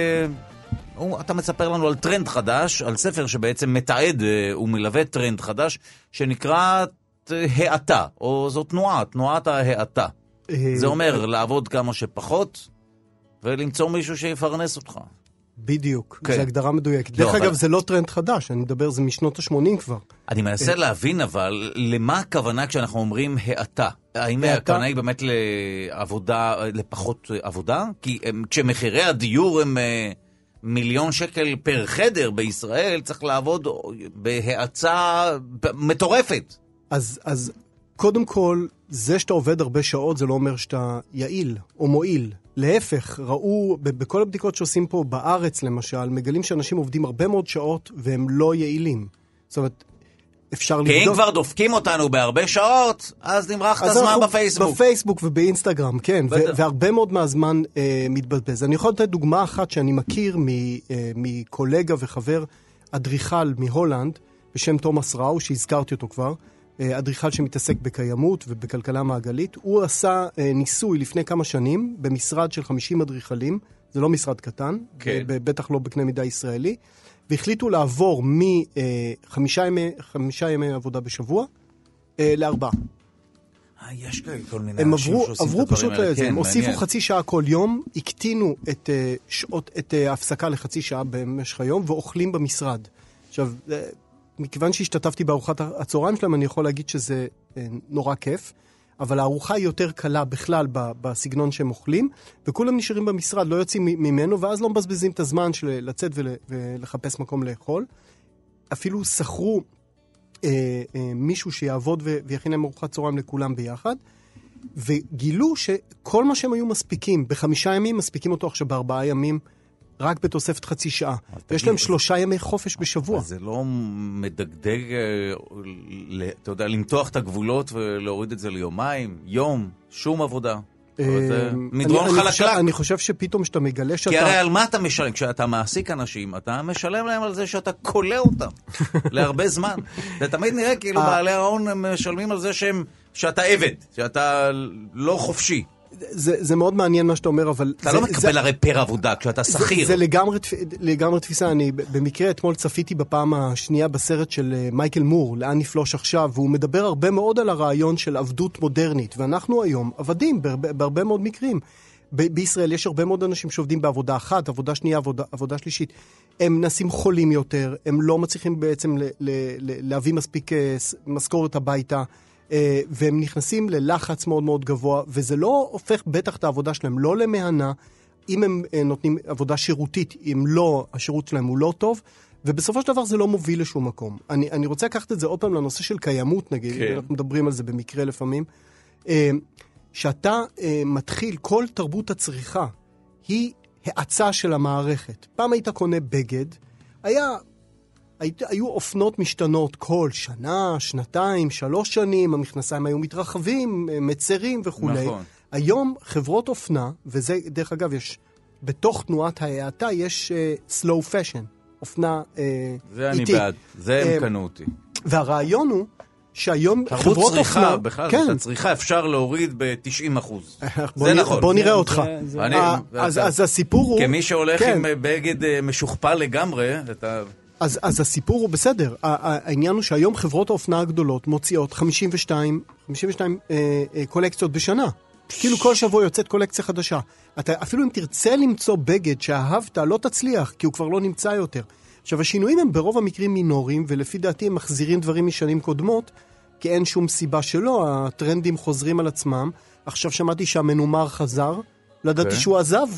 הוא, אתה מספר לנו על טרנד חדש, על ספר שבעצם מתעד אה, ומלווה טרנד חדש שנקרא האטה, או זו תנועה, תנועת ההאטה. זה אומר לעבוד כמה שפחות ולמצוא מישהו שיפרנס אותך. בדיוק, זו הגדרה מדויקת. דרך אגב, זה לא טרנד חדש, אני מדבר, זה משנות ה-שמונים כבר. אני מנסה להבין, אבל למה הכוונה כשאנחנו אומרים האטה? האם הכוונה היא באמת לעבודה, לפחות עבודה? כי כשמחירי הדיור הם מיליון שקל פר חדר בישראל, צריך לעבוד בהאצה מטורפת. אז, אז קודם כל, זה שאתה עובד הרבה שעות, זה לא אומר שאתה יעיל או מועיל. להפך, ראו, בכל הבדיקות שעושים פה בארץ, למשל, מגלים שאנשים עובדים הרבה מאוד שעות, והם לא יעילים. זאת אומרת, אפשר לבדוק... כי אם כבר דופקים אותנו בהרבה שעות, אז נמרח את הזמן בפייסבוק. בפייסבוק ובאינסטגרם, כן. והרבה מאוד מהזמן אה, מתבזבז. אני יכול לתת דוגמה אחת שאני מכיר מ, אה, מקולגה וחבר אדריכל מהולנד, בשם תומאס ראו, שהזכרתי אותו כבר. אדריכל שמתעסק בקיימות ובכלכלה מעגלית. הוא עשה ניסוי לפני כמה שנים במשרד של חמישים אדריכלים, זה לא משרד קטן, כן. בטח לא בקנה מידה ישראלי, והחליטו לעבור מחמישה ימי, חמישה ימי עבודה בשבוע לארבעה. יש כל מיני הם אנשים עברו, שעושים עברו את הדברים האלה. פשוט, כן, הם הוסיפו מעניין. חצי שעה כל יום, הקטינו את, שעות, את ההפסקה לחצי שעה במשך היום, ואוכלים במשרד. עכשיו, מכיוון שהשתתפתי בארוחת הצהריים שלהם, אני יכול להגיד שזה נורא כיף, אבל הארוחה היא יותר קלה בכלל בסגנון שהם אוכלים, וכולם נשארים במשרד, לא יוצאים ממנו, ואז לא מבזבזים את הזמן של לצאת ולחפש מקום לאכול. אפילו שכרו אה, אה, מישהו שיעבוד ויכין להם ארוחת צהריים לכולם ביחד, וגילו שכל מה שהם היו מספיקים, בחמישה ימים מספיקים אותו עכשיו בארבעה ימים, רק בתוספת חצי שעה. ויש להם שלושה ימי חופש בשבוע. זה לא מדגדג, אתה יודע, למתוח את הגבולות ולהוריד את זה ליומיים, יום, שום עבודה. מדרון חלקלק. אני חושב שפתאום שאתה מגלה שאתה... כי הרי על מה אתה משלם? כשאתה מעסיק אנשים, אתה משלם להם על זה שאתה קולה אותם להרבה זמן. זה תמיד נראה כאילו בעלי ההון משלמים על זה שאתה עבד, שאתה לא חופשי. זה, זה מאוד מעניין מה שאתה אומר, אבל... אתה זה, לא מקבל זה, הרי פר עבודה כשאתה שכיר. זה, זה לגמרי, לגמרי תפיסה. אני במקרה אתמול צפיתי בפעם השנייה בסרט של מייקל מור, לאן נפלוש עכשיו, והוא מדבר הרבה מאוד על הרעיון של עבדות מודרנית, ואנחנו היום עבדים בהרבה, בהרבה מאוד מקרים. ב- בישראל יש הרבה מאוד אנשים שעובדים בעבודה אחת, עבודה שנייה, עבודה, עבודה שלישית. הם נעשים חולים יותר, הם לא מצליחים בעצם ל- ל- ל- להביא מספיק משכורת הביתה, והם נכנסים ללחץ מאוד מאוד גבוה, וזה לא הופך בטח את העבודה שלהם, לא למהנה, אם הם נותנים עבודה שירותית, אם לא, השירות שלהם הוא לא טוב, ובסופו של דבר זה לא מוביל לשום מקום. אני, אני רוצה לקחת את זה עוד פעם לנושא של קיימות, נגיד, כן. אנחנו מדברים על זה במקרה לפעמים, שאתה מתחיל, כל תרבות הצריכה, היא האצה של המערכת. פעם היית קונה בגד, היה... היו אופנות משתנות כל שנה, שנתיים, שלוש שנים, המכנסיים היו מתרחבים, מצרים וכו'. נכון. היום חברות אופנה, וזה דרך אגב יש, בתוך תנועת ההאטה יש uh, slow fashion, אופנה uh, זה איטי. אני בעד, זה הם uh, קנו אותי. והרעיון הוא שהיום תרבות חברות צריכה, אופנה... בכלל, כן. את הצריכה אפשר להוריד ב-תשעים אחוז. בוא זה נראה, נכון. בוא נראה אותך. זה- זה- אני- אה, אז אז הסיפור הוא... כמי שהולך כן. עם בגד אה, משוכפל לגמרי, אתה... אז, אז הסיפור הוא בסדר. העניין הוא שהיום חברות האופנה הגדולות מוציאות חמישים ושתיים, חמישים ושתיים אה, אה, קולקציות בשנה. כאילו כל שבוע יוצאת קולקציה חדשה. אתה, אפילו אם תרצה למצוא בגד שאהבת, לא תצליח, כי הוא כבר לא נמצא יותר. עכשיו, השינויים הם ברוב המקרים מינוריים, ולפי דעתי הם מחזירים דברים משנים קודמות, כי אין שום סיבה שלא, הטרנדים חוזרים על עצמם. עכשיו שמעתי שהמנומר חזר, לא ידעתי כן. שהוא עזב.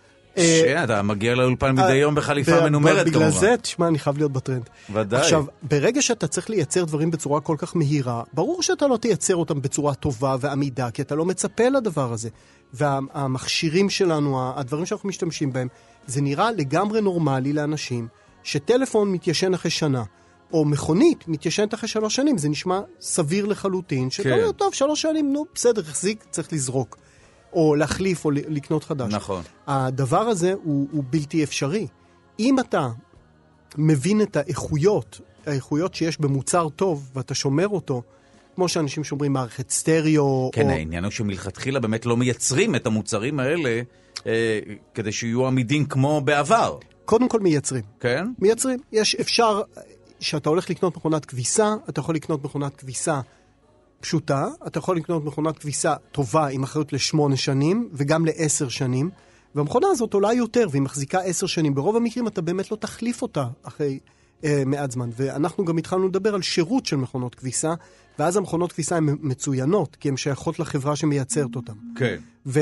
שאתה מגיע לאולפן מדי יום בחליפה מנומרת בגלל כמובן. זה, תשמע, אני חייב להיות בטרנד. ודאי. עכשיו, ברגע שאתה צריך לייצר דברים בצורה כל כך מהירה, ברור שאתה לא תייצר אותם בצורה טובה ועמידה, כי אתה לא מצפה לדבר הזה. והמכשירים שלנו, הדברים שאנחנו משתמשים בהם, זה נראה לגמרי נורמלי לאנשים, שטלפון מתיישן אחרי שנה, או מכונית מתיישנת אחרי שלוש שנים, זה נשמע סביר לחלוטין, שאתה כן. אומר, טוב, שלוש שנים, נו, בסדר, החזיק, צריך לזרוק. או להחליף או לקנות חדש. נכון. הדבר הזה הוא, הוא בלתי אפשרי. אם אתה מבין את האיכויות, האיכויות שיש במוצר טוב, ואתה שומר אותו, כמו שאנשים שומרים מערכת סטריאו, כן, או... העניין הוא שמלכתחילה באמת לא מייצרים את המוצרים האלה, אה, כדי שיהיו עמידים כמו בעבר. קודם כל מייצרים. כן? מייצרים. יש, אפשר, שאתה הולך לקנות מכונת כביסה, אתה יכול לקנות מכונת כביסה פשוטה, אתה יכול לקנות מכונת כביסה טובה עם אחריות לשמונה שנים, וגם לעשר שנים, והמכונה הזאת עולה יותר, והיא מחזיקה עשר שנים. ברוב המקרים אתה באמת לא תחליף אותה אחרי אה, מעט זמן. ואנחנו גם התחלנו לדבר על שירות של מכונות כביסה, ואז המכונות כביסה הן מצוינות, כי הן שייכות לחברה שמייצרת אותן. כן.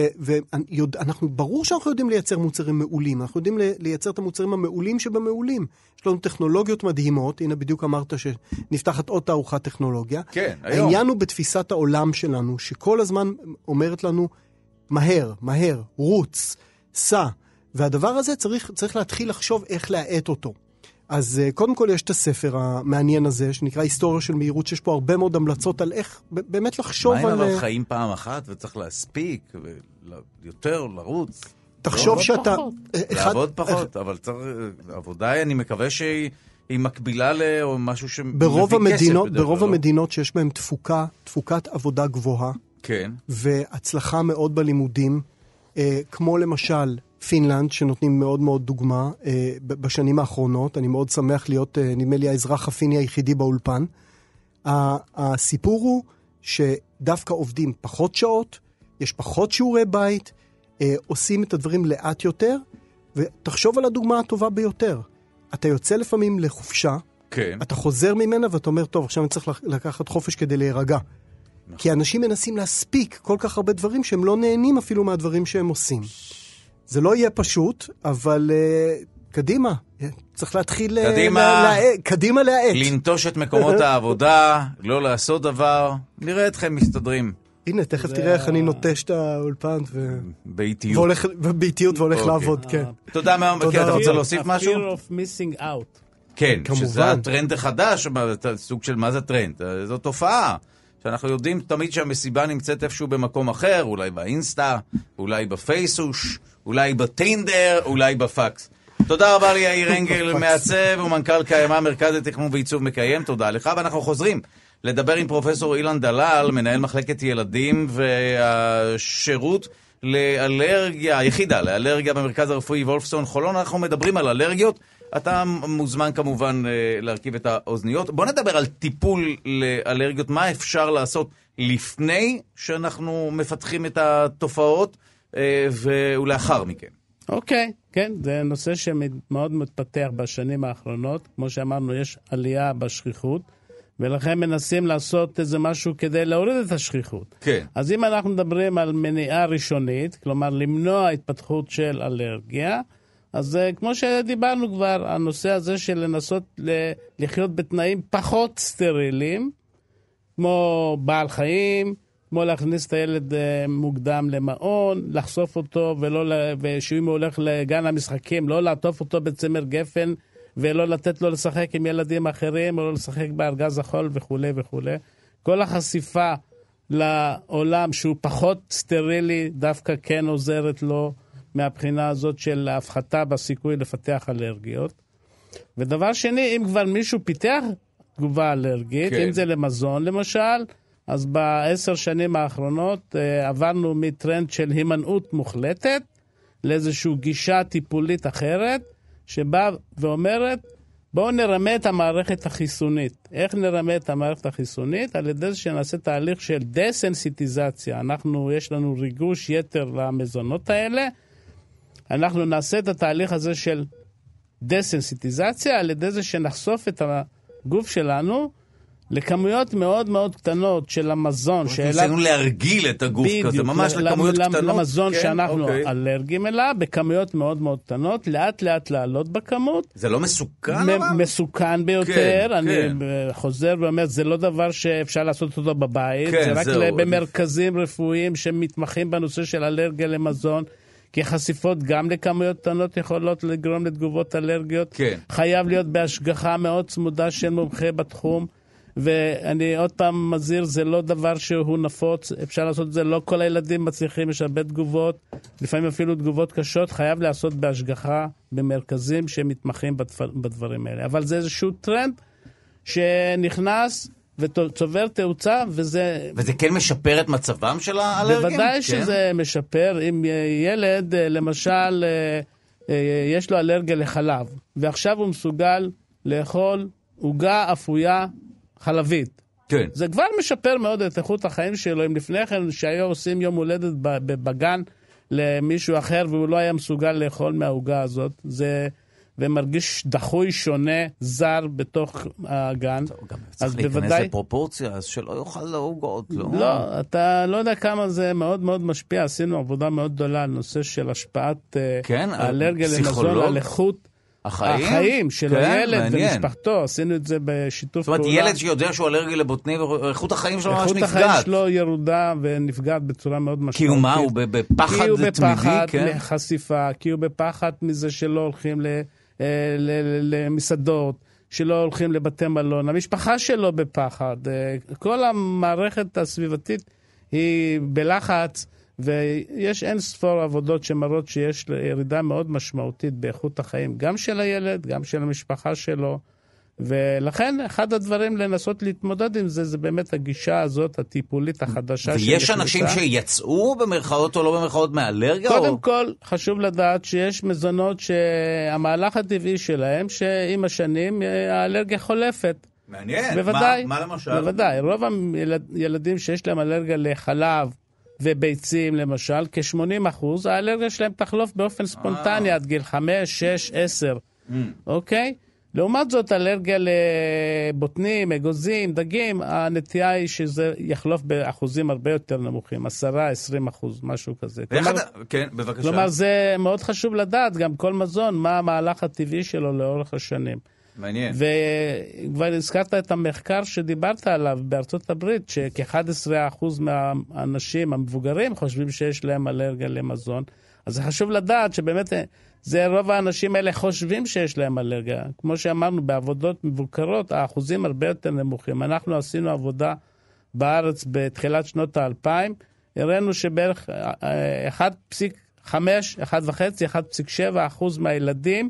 ואנחנו, ברור שאנחנו יודעים לייצר מוצרים מעולים, אנחנו יודעים לייצר את המוצרים המעולים שבמעולים. יש לנו טכנולוגיות מדהימות, הנה בדיוק אמרת שנפתחת עוד תערוכת טכנולוגיה. כן, היום. העניין הוא בתפיסת העולם שלנו, שכל הזמן אומרת לנו, מהר, מהר, רוץ, סע, והדבר הזה צריך, צריך להתחיל לחשוב איך להעט אותו. אז קודם כל יש את הספר המעניין הזה, שנקרא היסטוריה של מהירות, שיש פה הרבה מאוד המלצות על איך באמת לחשוב על... מה אם אבל חיים פעם אחת וצריך להספיק, יותר לרוץ? תחשוב שאתה... לעבוד פחות, אבל צריך... עבודה, אני מקווה שהיא מקבילה למשהו שמביא ברוב המדינות, כסף. ברוב המדינות שיש בהן תפוקה, תפוקת עבודה גבוהה, כן. והצלחה מאוד בלימודים, כמו למשל... פינלנד, שנותנים מאוד מאוד דוגמה אה, בשנים האחרונות. אני מאוד שמח להיות, אה, נדמה לי, האזרח הפיני היחידי באולפן. הסיפור הוא שדווקא עובדים פחות שעות, יש פחות שיעורי בית, אה, עושים את הדברים לאט יותר, ותחשוב על הדוגמה הטובה ביותר. אתה יוצא לפעמים לחופשה, כן. אתה חוזר ממנה ואתה אומר, טוב, עכשיו אני צריך לקחת חופש כדי להירגע. נכון. כי אנשים מנסים להספיק כל כך הרבה דברים שהם לא נהנים אפילו מהדברים שהם עושים. זה לא יהיה פשוט, אבל uh, קדימה, צריך להתחיל... קדימה, לה, לה, קדימה להעט. לנטוש את מקומות העבודה, לא לעשות דבר, נראה אתכם מסתדרים. הנה, תכף זה... תראה איך אני נוטש את האולפן ו... באיטיות. והולך, באיטיות והולך okay. לעבוד, כן. תודה מאוד, בקר, אתה רוצה להוסיף משהו? ה-fear of missing out. כן, כמובן. שזה הטרנד החדש, סוג של מה זה טרנד? זו תופעה. שאנחנו יודעים תמיד שהמסיבה נמצאת איפשהו במקום אחר, אולי באינסטה, אולי בפייסוש, אולי בטינדר, אולי בפקס. תודה רבה לי, יאיר אנגל, מעצב ומנכ"ל קיימה, מרכז לתכנון ועיצוב מקיים, תודה לך, ואנחנו חוזרים לדבר עם פרופסור אילן דלל, מנהל מחלקת ילדים והשירות לאלרגיה, היחידה לאלרגיה במרכז הרפואי וולפסון חולון. אנחנו מדברים על אלרגיות, אתה מוזמן כמובן להרכיב את האוזניות. בוא נדבר על טיפול לאלרגיות, מה אפשר לעשות לפני שאנחנו מפתחים את התופעות ולאחר מכן. אוקיי, כן, זה נושא שמאוד מתפתח בשנים האחרונות. כמו שאמרנו, יש עלייה בשכיחות, ולכן מנסים לעשות איזה משהו כדי להוריד את השכיחות. כן. אז אם אנחנו מדברים על מניעה ראשונית, כלומר למנוע התפתחות של אלרגיה, אז כמו שדיברנו כבר, הנושא הזה של לנסות לחיות בתנאים פחות סטריליים, כמו בעל חיים, כמו להכניס את הילד מוקדם למעון, לחשוף אותו, ולא, ושאם הוא הולך לגן המשחקים, לא לעטוף אותו בצמר גפן, ולא לתת לו לשחק עם ילדים אחרים, או לא לשחק בארגז החול וכו' וכו'. כל החשיפה לעולם שהוא פחות סטרילי, דווקא כן עוזרת לו, מהבחינה הזאת של ההפחתה בסיכוי לפתח אלרגיות. ודבר שני, אם כבר מישהו פיתח תגובה אלרגית, כן. אם זה למזון למשל, אז בעשר שנים האחרונות אה, עברנו מטרנד של הימנעות מוחלטת, לאיזושהי גישה טיפולית אחרת, שבאה ואומרת, בואו נרמה את המערכת החיסונית. איך נרמה את המערכת החיסונית? על ידי זה שנעשה תהליך של דסנסיטיזציה. אנחנו, יש לנו ריגוש יתר למזונות האלה, אנחנו נעשה את התהליך הזה של דסנסיטיזציה, על ידי זה שנחשוף את הגוף שלנו לכמויות מאוד מאוד קטנות של המזון. ניסינו להרגיל את הגוף כזה, ממש לכמויות קטנות. למזון שאנחנו אלרגיים אליו, בכמויות מאוד מאוד קטנות, לאט לאט לעלות בכמות. זה לא מסוכן אבל? מסוכן ביותר, אני חוזר ואומר, זה לא דבר שאפשר לעשות אותו בבית, זה רק במרכזים רפואיים שמתמחים בנושא של אלרגיה למזון, כי חשיפות גם לכמויות קטנות יכולות לגרום לתגובות אלרגיות. חייב להיות בהשגחה מאוד צמודה של מומחה בתחום, ואני עוד פעם מזהיר, זה לא דבר שהוא נפוץ, אפשר לעשות את זה, לא כל הילדים מצליחים, יש הרבה תגובות, לפעמים אפילו תגובות קשות, חייב לעשות בהשגחה במרכזים שמתמחים בדברים האלה. אבל זה איזשהו טרנד שנכנס וצובר תאוצה, וזה... וזה כן משפר את מצבם של האלרגים? בוודאי כן. שזה משפר. אם ילד, למשל, יש לו אלרגיה לחלב, ועכשיו הוא מסוגל לאכול עוגה אפויה חלבית. כן. זה כבר משפר מאוד את איכות החיים שלו. אם לפני כן שהיו עושים יום הולדת בגן למישהו אחר, והוא לא היה מסוגל לאכול מהעוגה הזאת, זה... ומרגיש דחוי שונה, זר בתוך הגן. הוא גם צריך להיכנס לפרופורציה, אז שלא יאכל לעוגות, לא? לא, אתה לא יודע כמה זה מאוד מאוד משפיע. עשינו עבודה מאוד גדולה על נושא של השפעת האלרגיה למזון, על איכות החיים של הילד ומשפחתו. עשינו את זה בשיתוף פעולה. זאת אומרת, ילד שיודע שהוא אלרגי לבוטנים, ואיכות החיים שלו ממש נפגעת. איכות החיים שלו ירודה ונפגעת בצורה מאוד משמעותית. כי הוא מה? הוא בפחד תמידי? כי הוא בפחד מחשיפה, כי הוא בפחד מזה שלא הולכים ל... למסעדות, שלא הולכים לבתי מלון, המשפחה שלו בפחד, כל המערכת הסביבתית היא בלחץ, ויש אין ספור עבודות שמראות שיש ירידה מאוד משמעותית באיכות החיים, גם של הילד, גם של המשפחה שלו, ולכן אחד הדברים לנסות להתמודד עם זה, זה באמת הגישה הזאת, הטיפולית החדשה. ויש אנשים שיצאו במרכאות או לא במרכאות מאלרגיה? קודם או... כל, חשוב לדעת שיש מזונות שהמהלך הטבעי שלהם, שעם השנים האלרגיה חולפת. מעניין. בוודאי. מה, מה למשל? בוודאי. רוב הילדים שיש להם אלרגיה לחלב וביצים, למשל, כ-שמונים אחוז, האלרגיה שלהם תחלוף באופן ספונטני עד גיל חמש, שש, עשר. אוקיי? לעומת זאת, אלרגיה לבוטנים, אגוזים, דגים, הנטייה היא שזה יחלוף באחוזים הרבה יותר נמוכים, עשרה, עשרים אחוז, משהו כזה. כלומר, כן, בבקשה. כלומר, זה מאוד חשוב לדעת, גם כל מזון, מה המהלך הטבעי שלו לאורך השנים. מעניין. וכבר הזכרת את המחקר שדיברת עליו בארצות הברית, שכ-אחד עשר אחוז מהאנשים המבוגרים חושבים שיש להם אלרגיה למזון. אז זה חשוב לדעת שבאמת זה רוב האנשים האלה חושבים שיש להם אלרגיה. כמו שאמרנו, בעבודות מבוקרות, האחוזים הרבה יותר נמוכים. אנחנו עשינו עבודה בארץ בתחילת שנות האלפיים, הראינו שבערך אחד נקודה חמש, אחד נקודה חמש, אחד נקודה שבע אחוז מהילדים,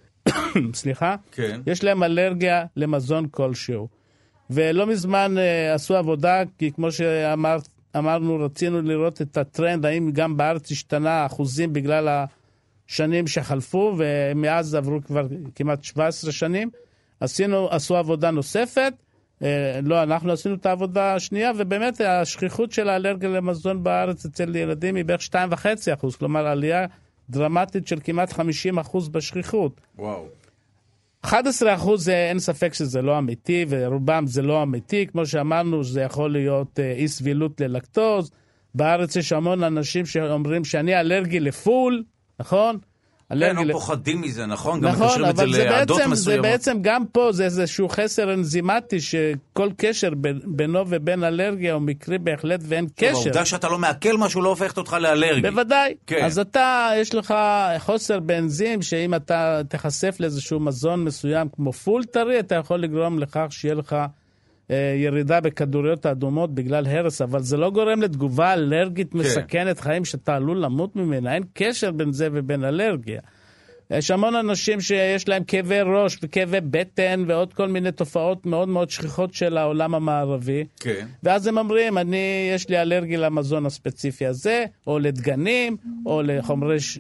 סליחה, כן. יש להם אלרגיה למזון כלשהו. ולא מזמן uh, עשו עבודה, כי כמו שאמרת, אמרנו, רצינו לראות את הטרנד, האם גם בארץ השתנה אחוזים בגלל השנים שחלפו, ומאז עברו כבר כמעט שבע עשרה שנים. עשינו, עשו עבודה נוספת, אה, לא, אנחנו עשינו את העבודה השנייה, ובאמת השכיחות של האלרגיה למזון בארץ אצל ילדים היא בערך שתיים וחצי אחוז, כלומר עלייה דרמטית של כמעט חמישים אחוז בשכיחות. וואו. אחד עשר אחוז אין ספק שזה לא אמיתי, ורובם זה לא אמיתי, כמו שאמרנו, זה יכול להיות אי סבילות ללקטוז. בארץ יש המון אנשים שאומרים שאני אלרגי לפול, נכון? כן, לא פוחדים מזה, נכון? גם נכון, מקשרים את זה לעדות מסוימות. זה בעצם גם פה, זה איזשהו חסר אנזימטי, שכל קשר בינו ובין אלרגיה הוא מקרי בהחלט ואין קשר. העובדה שאתה לא מעכל משהו לא הופכת אותך לאלרגי. בוודאי. אז אתה, יש לך חוסר באנזים, שאם אתה תחשף לאיזשהו מזון מסוים כמו פול טרי, אתה יכול לגרום לכך שיהיה לך ירידה בכדוריות האדומות בגלל הרס, אבל זה לא גורם לתגובה אלרגית מסכנת חיים שאתה עלול למות ממנה. אין קשר בין זה ובין אלרגיה. יש המון אנשים שיש להם כאבי ראש וכאבי בטן ועוד כל מיני תופעות מאוד מאוד שכיחות של העולם המערבי. כן. ואז הם אומרים, אני, יש לי אלרגיה למזון הספציפי הזה, או לדגנים, או לחומרי ש...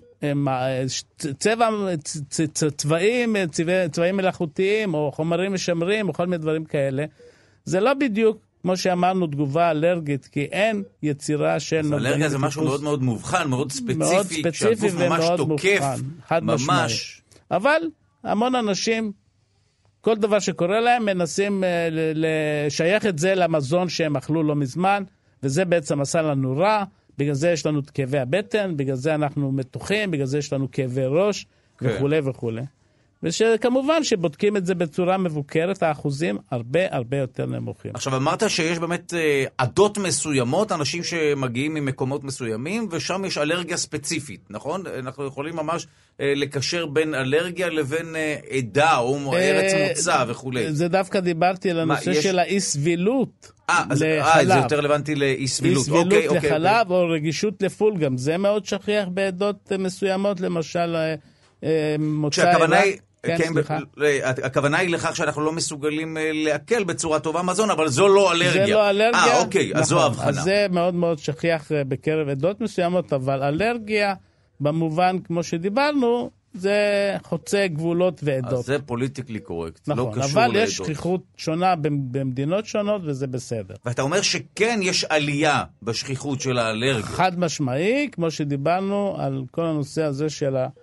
צבע, צבעים, צבעים מלאכותיים, או חומרים משמרים, או כל מיני דברים כאלה. זה לא בדיוק, כמו שאמרנו, תגובה אלרגית, כי אין יצירה של... אז אלרגיה זה משהו מאוד מאוד מובחן, מאוד ספציפי, מאוד ספציפי ומאוד מובחן, חד משמעי. אבל המון אנשים, כל דבר שקורה להם, מנסים לשייך את זה למזון שהם אכלו לא מזמן, וזה בעצם עשה לנו רע, בגלל זה יש לנו כאבי הבטן, בגלל זה אנחנו מתוחים, בגלל זה יש לנו כאבי ראש, וכו' וכו'. וכמובן שבודקים את זה בצורה מבוקרת, האחוזים הרבה הרבה יותר נמוכים. עכשיו אמרת שיש באמת עדות מסוימות, אנשים שמגיעים ממקומות מסוימים, ושם יש אלרגיה ספציפית, נכון? אנחנו יכולים ממש לקשר בין אלרגיה לבין עדה, או ארץ מוצא וכו'. זה דווקא דיברתי על הנושא של האי סבילות לחלב. אה, זה יותר רלוונטי לאי סבילות. אי סבילות לחלב או רגישות לפול גם. זה מאוד שכיח בעדות מסוימות, למשל מוצא... כשהכוונה היא... כן, כן, הכוונה היא לכך שאנחנו לא מסוגלים להקל בצורה טובה מזון, אבל זו לא אלרגיה. זה לא אלרגיה. אה, אוקיי, נכון. אז זו ההבחנה. אז זה מאוד מאוד שכיח בקרב עדות מסוימות, אבל אלרגיה, במובן כמו שדיברנו, זה חוצה גבולות ועדות. אז זה פוליטיקלי קורקט, נכון, לא קשור אבל לעדות. יש שכיחות שונה במדינות שונות, וזה בסדר. ואתה אומר שכן יש עלייה בשכיחות של האלרגיה. חד משמעי, כמו שדיברנו על כל הנושא הזה של ה...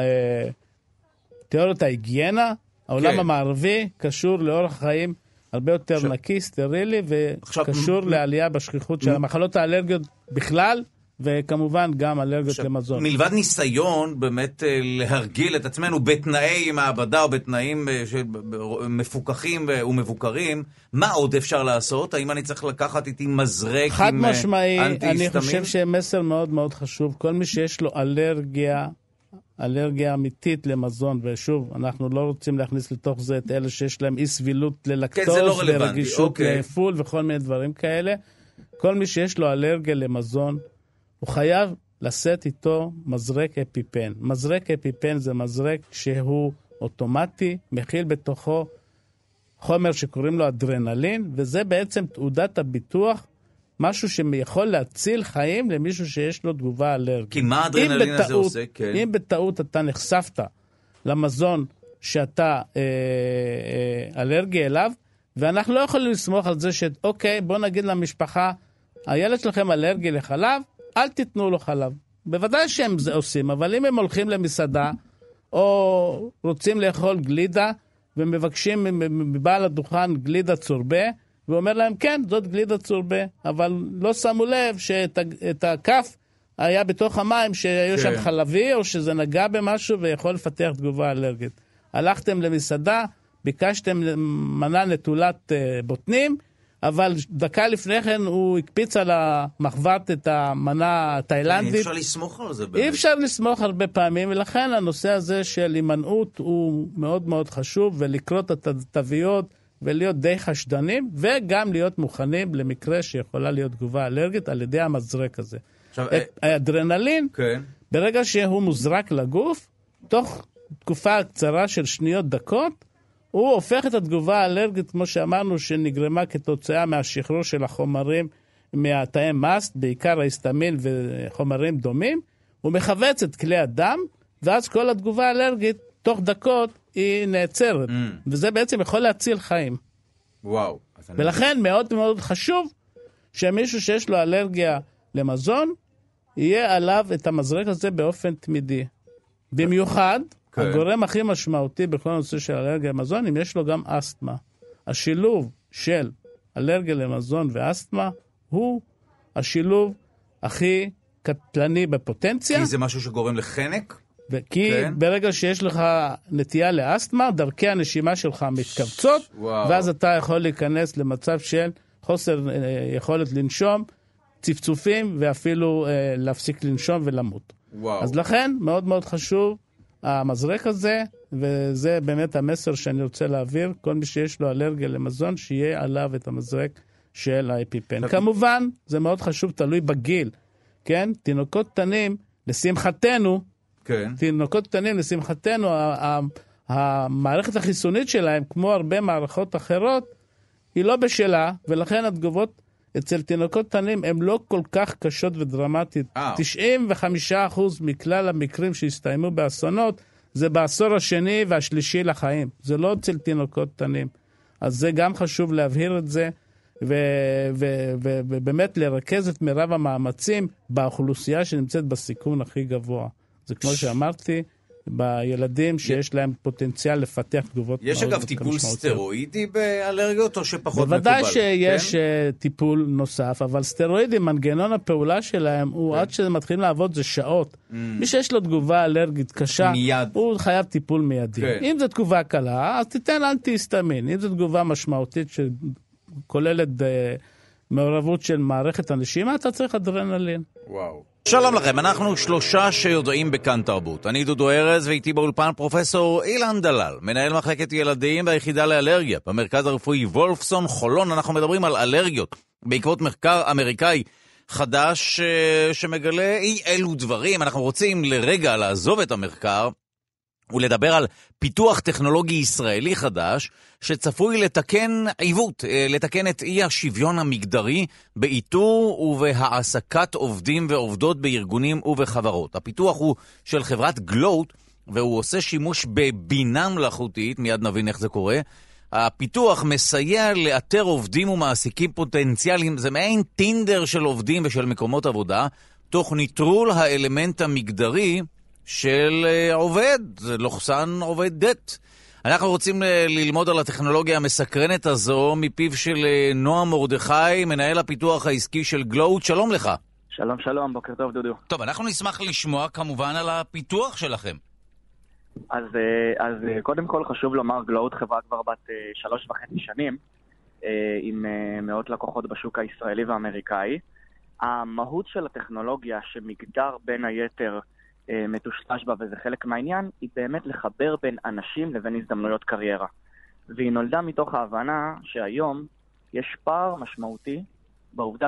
תיאוריות ההיגיינה, העולם המערבי קשור לאורח חיים הרבה יותר נקי, סטרילי, וקשור לעלייה בשכיחות של המחלות האלרגיות בכלל, וכמובן גם אלרגיות למזון. מלבד ניסיון באמת להרגיל את עצמנו בתנאי מעבדה או בתנאים מפוקחים ומבוקרים, מה עוד אפשר לעשות? האם אני צריך לקחת איתי מזרק חד עם משמעי, אנטי-היסטמין? אני חושב שמסר מאוד מאוד חשוב. כל מי שיש לו אלרגיה, אלרגיה אמיתית למזון, ושוב, אנחנו לא רוצים להכניס לתוך זה את אלה שיש להם אי סבילות ללקטוז, כן, זה לא רלוונטי, ורגישות אוקיי. לפול וכל מיני דברים כאלה. כל מי שיש לו אלרגיה למזון, הוא חייב לשאת איתו מזרק אפיפן. מזרק אפיפן זה מזרק שהוא אוטומטי, מכיל בתוכו חומר שקוראים לו אדרנלין, וזה בעצם תעודת הביטוח, משהו שיכול להציל חיים למישהו שיש לו תגובה אלרגית. כי מה האדרנלין הזה עושה? כן. אם בטעות אתה נחשפת למזון שאתה אה, אה, אלרגי אליו, ואנחנו לא יכולים לסמוך על זה שאוקיי, בוא נגיד למשפחה, הילד שלכם אלרגי לחלב, אל תיתנו לו חלב. בוודאי שהם זה עושים, אבל אם הם הולכים למסעדה, או רוצים לאכול גלידה, ומבקשים מבעל הדוכן גלידה צורבה, ואומר להם, כן, זאת גלידה צורבה, אבל לא שמו לב שאת הכף היה בתוך המים, שהיו שם חלבי, או שזה נגע במשהו, ויכול לפתח תגובה אלרגית. הלכתם למסעדה, ביקשתם מנה נטולת בוטנים, אבל דקה לפני כן הוא הקפיץ על המחבת את המנה התאילנדית. אי אפשר לסמוך על זה באמת. אי אפשר לסמוך הרבה פעמים, ולכן הנושא הזה של הימנעות הוא מאוד מאוד חשוב, ולקרוא את התוויות, ולהיות די חשדנים, וגם להיות מוכנים למקרה שיכולה להיות תגובה אלרגית על ידי המזרק הזה. עכשיו, האדרנלין, כן. ברגע שהוא מוזרק לגוף, תוך תקופה קצרה של שניות דקות, הוא הופך את התגובה האלרגית, כמו שאמרנו, שנגרמה כתוצאה מהשחרור של החומרים מהתאי מסט, בעיקר ההיסטמין וחומרים דומים, הוא מחווץ את כלי הדם, ואז כל התגובה האלרגית, תוך דקות, היא נעצרת. Mm. וזה בעצם יכול להציל חיים. וואו. ולכן אני... מאוד מאוד חשוב שמישהו שיש לו אלרגיה למזון, יהיה עליו את המזרק הזה באופן תמידי. במיוחד, כן. הגורם הכי משמעותי בכל הנושא של אלרגיה למזון, אם יש לו גם אסתמה. השילוב של אלרגיה למזון ואסתמה, הוא השילוב הכי קטלני בפוטנציה. כי זה משהו שגורם לחנק? כי כן. ברגע שיש לך נטייה לאסתמה, דרכי הנשימה שלך מתכווצות, וואו. ואז אתה יכול להיכנס למצב של חוסר יכולת לנשום, צפצופים, ואפילו אה, להפסיק לנשום ולמות. וואו. אז לכן מאוד מאוד חשוב המזרק הזה, וזה באמת המסר שאני רוצה להעביר, כל מי שיש לו אלרגיה למזון, שיהיה עליו את המזרק של האפיפן. כמובן, זה מאוד חשוב, תלוי בגיל, כן? תינוקות קטנים, לשמחתנו, כן. תינוקות קטנים, לשמחתנו, המערכת החיסונית שלהם, כמו הרבה מערכות אחרות, היא לא בשלה, ולכן התגובות אצל תינוקות קטנים הן לא כל כך קשות ודרמטית. תשעים וחמישה אחוז מכלל המקרים שהסתיימו באסונות, זה בעשור השני והשלישי לחיים. זה לא אצל תינוקות קטנים. אז זה גם חשוב להבהיר את זה, ובאמת לרכז את מירב המאמצים באוכלוסייה שנמצאת בסיכון הכי גבוה. זה כמו שאמרתי, בילדים שיש להם פוטנציאל לפתח תגובות. יש אגב טיפול סטרואידי באלרגיות או שפחות מקובל? בוודאי שיש טיפול נוסף, אבל סטרואידים, מנגנון הפעולה שלהם, הוא עד שזה מתחיל לעבוד זה שעות. מי שיש לו תגובה אלרגית קשה, הוא חייב טיפול מיידי. אם זו תגובה קלה, אז תיתן אנטי-היסטמין. אם זו תגובה משמעותית שכוללת מעורבות של מערכת הנשימה, אתה צריך אדרנלין. וואו. שלום לכם, אנחנו שלושה שיודעים בכאן תרבות. אני דודו ארז ואיתי באולפן פרופסור אילן דלל, מנהל מחלקת ילדים והיחידה לאלרגיה במרכז הרפואי וולפסון חולון. אנחנו מדברים על אלרגיות בעקבות מחקר אמריקאי חדש שמגלה אי אלו דברים. אנחנו רוצים לרגע לעזוב את המחקר ולדבר על פיתוח טכנולוגי ישראלי חדש שצפוי לתקן עיוות, לתקן את אי השוויון המגדרי באיתור ובהעסקת עובדים ועובדות בארגונים ובחברות. הפיתוח הוא של חברת גלוט, והוא עושה שימוש בבינה מלאכותית, מיד נבין איך זה קורה. הפיתוח מסייע לאתר עובדים ומעסיקים פוטנציאליים, זה מעין טינדר של עובדים ושל מקומות עבודה, תוך ניטרול האלמנט המגדרי של עובד, זה לוחסן עובד דת. אנחנו רוצים ללמוד על הטכנולוגיה המסקרנת הזו מפיו של נועם מרדכי, מנהל הפיתוח העסקי של גלוט. שלום לך. שלום שלום, בוקר טוב דודו. טוב, אנחנו נשמח לשמוע כמובן על הפיתוח שלכם. אז, אז קודם כל חשוב לומר, גלוט חברה כבר בת שלוש וחצי שנים, עם מאות לקוחות בשוק הישראלי והאמריקאי. המהות של הטכנולוגיה שמגדר בין היתר מטושטש בה, וזה חלק מהעניין, היא באמת לחבר בין אנשים לבין הזדמנויות קריירה. והיא נולדה מתוך ההבנה שהיום יש פער משמעותי בעובדה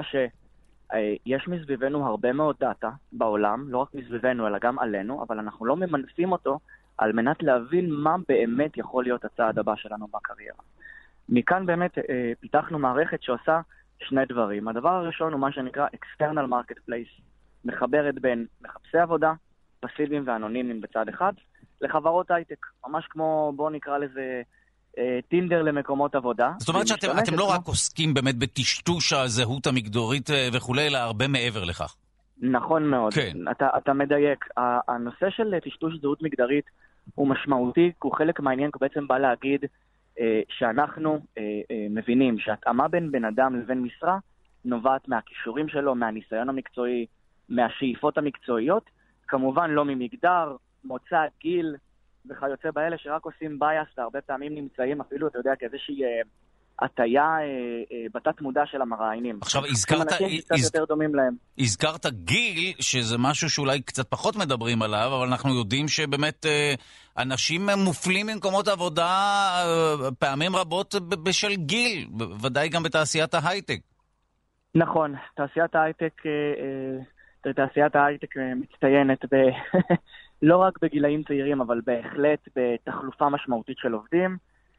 שיש מסביבנו הרבה מאוד דאטה בעולם, לא רק מסביבנו אלא גם עלינו, אבל אנחנו לא ממנפים אותו על מנת להבין מה באמת יכול להיות הצעד הבא שלנו בקריירה. מכאן באמת פיתחנו מערכת שעושה שני דברים. הדבר הראשון הוא מה שנקרא External Marketplace, מחברת בין מחפשי עבודה, פסיביים ואנונימיים בצד אחד, לחברות הייטק. ממש כמו, בוא נקרא לזה, אה, טינדר למקומות עבודה. זאת אומרת שאתם אתם לא כמו... רק עוסקים באמת בטשטוש הזהות המגדרית וכו', אלא הרבה מעבר לכך. נכון מאוד. כן. אתה, אתה מדייק. הנושא של טשטוש זהות מגדרית הוא משמעותי, הוא חלק מעניין, הוא בעצם בא להגיד אה, שאנחנו אה, אה, מבינים שהתאמה בין בן אדם לבין משרה נובעת מהכישורים שלו, מהניסיון המקצועי, מהשאיפות המקצועיות, כמובן לא ממגדר, מוצא, גיל וכיוצא באלה שרק עושים בייס, והרבה פעמים נמצאים אפילו, אתה יודע, כאיזושהי הטיה אה, אה, בתת מודע של המראיינים. עכשיו, הזכרת, הז... יותר דומים להם. הזכרת גיל, שזה משהו שאולי קצת פחות מדברים עליו, אבל אנחנו יודעים שבאמת אה, אנשים מופלים במקומות עבודה אה, פעמים רבות בשל גיל, ודאי גם בתעשיית ההייטק. נכון, תעשיית ההייטק... אה, אה... תעשיית ההייטק מצטיינת ב... לא רק בגילאים צעירים, אבל בהחלט בתחלופה משמעותית של עובדים,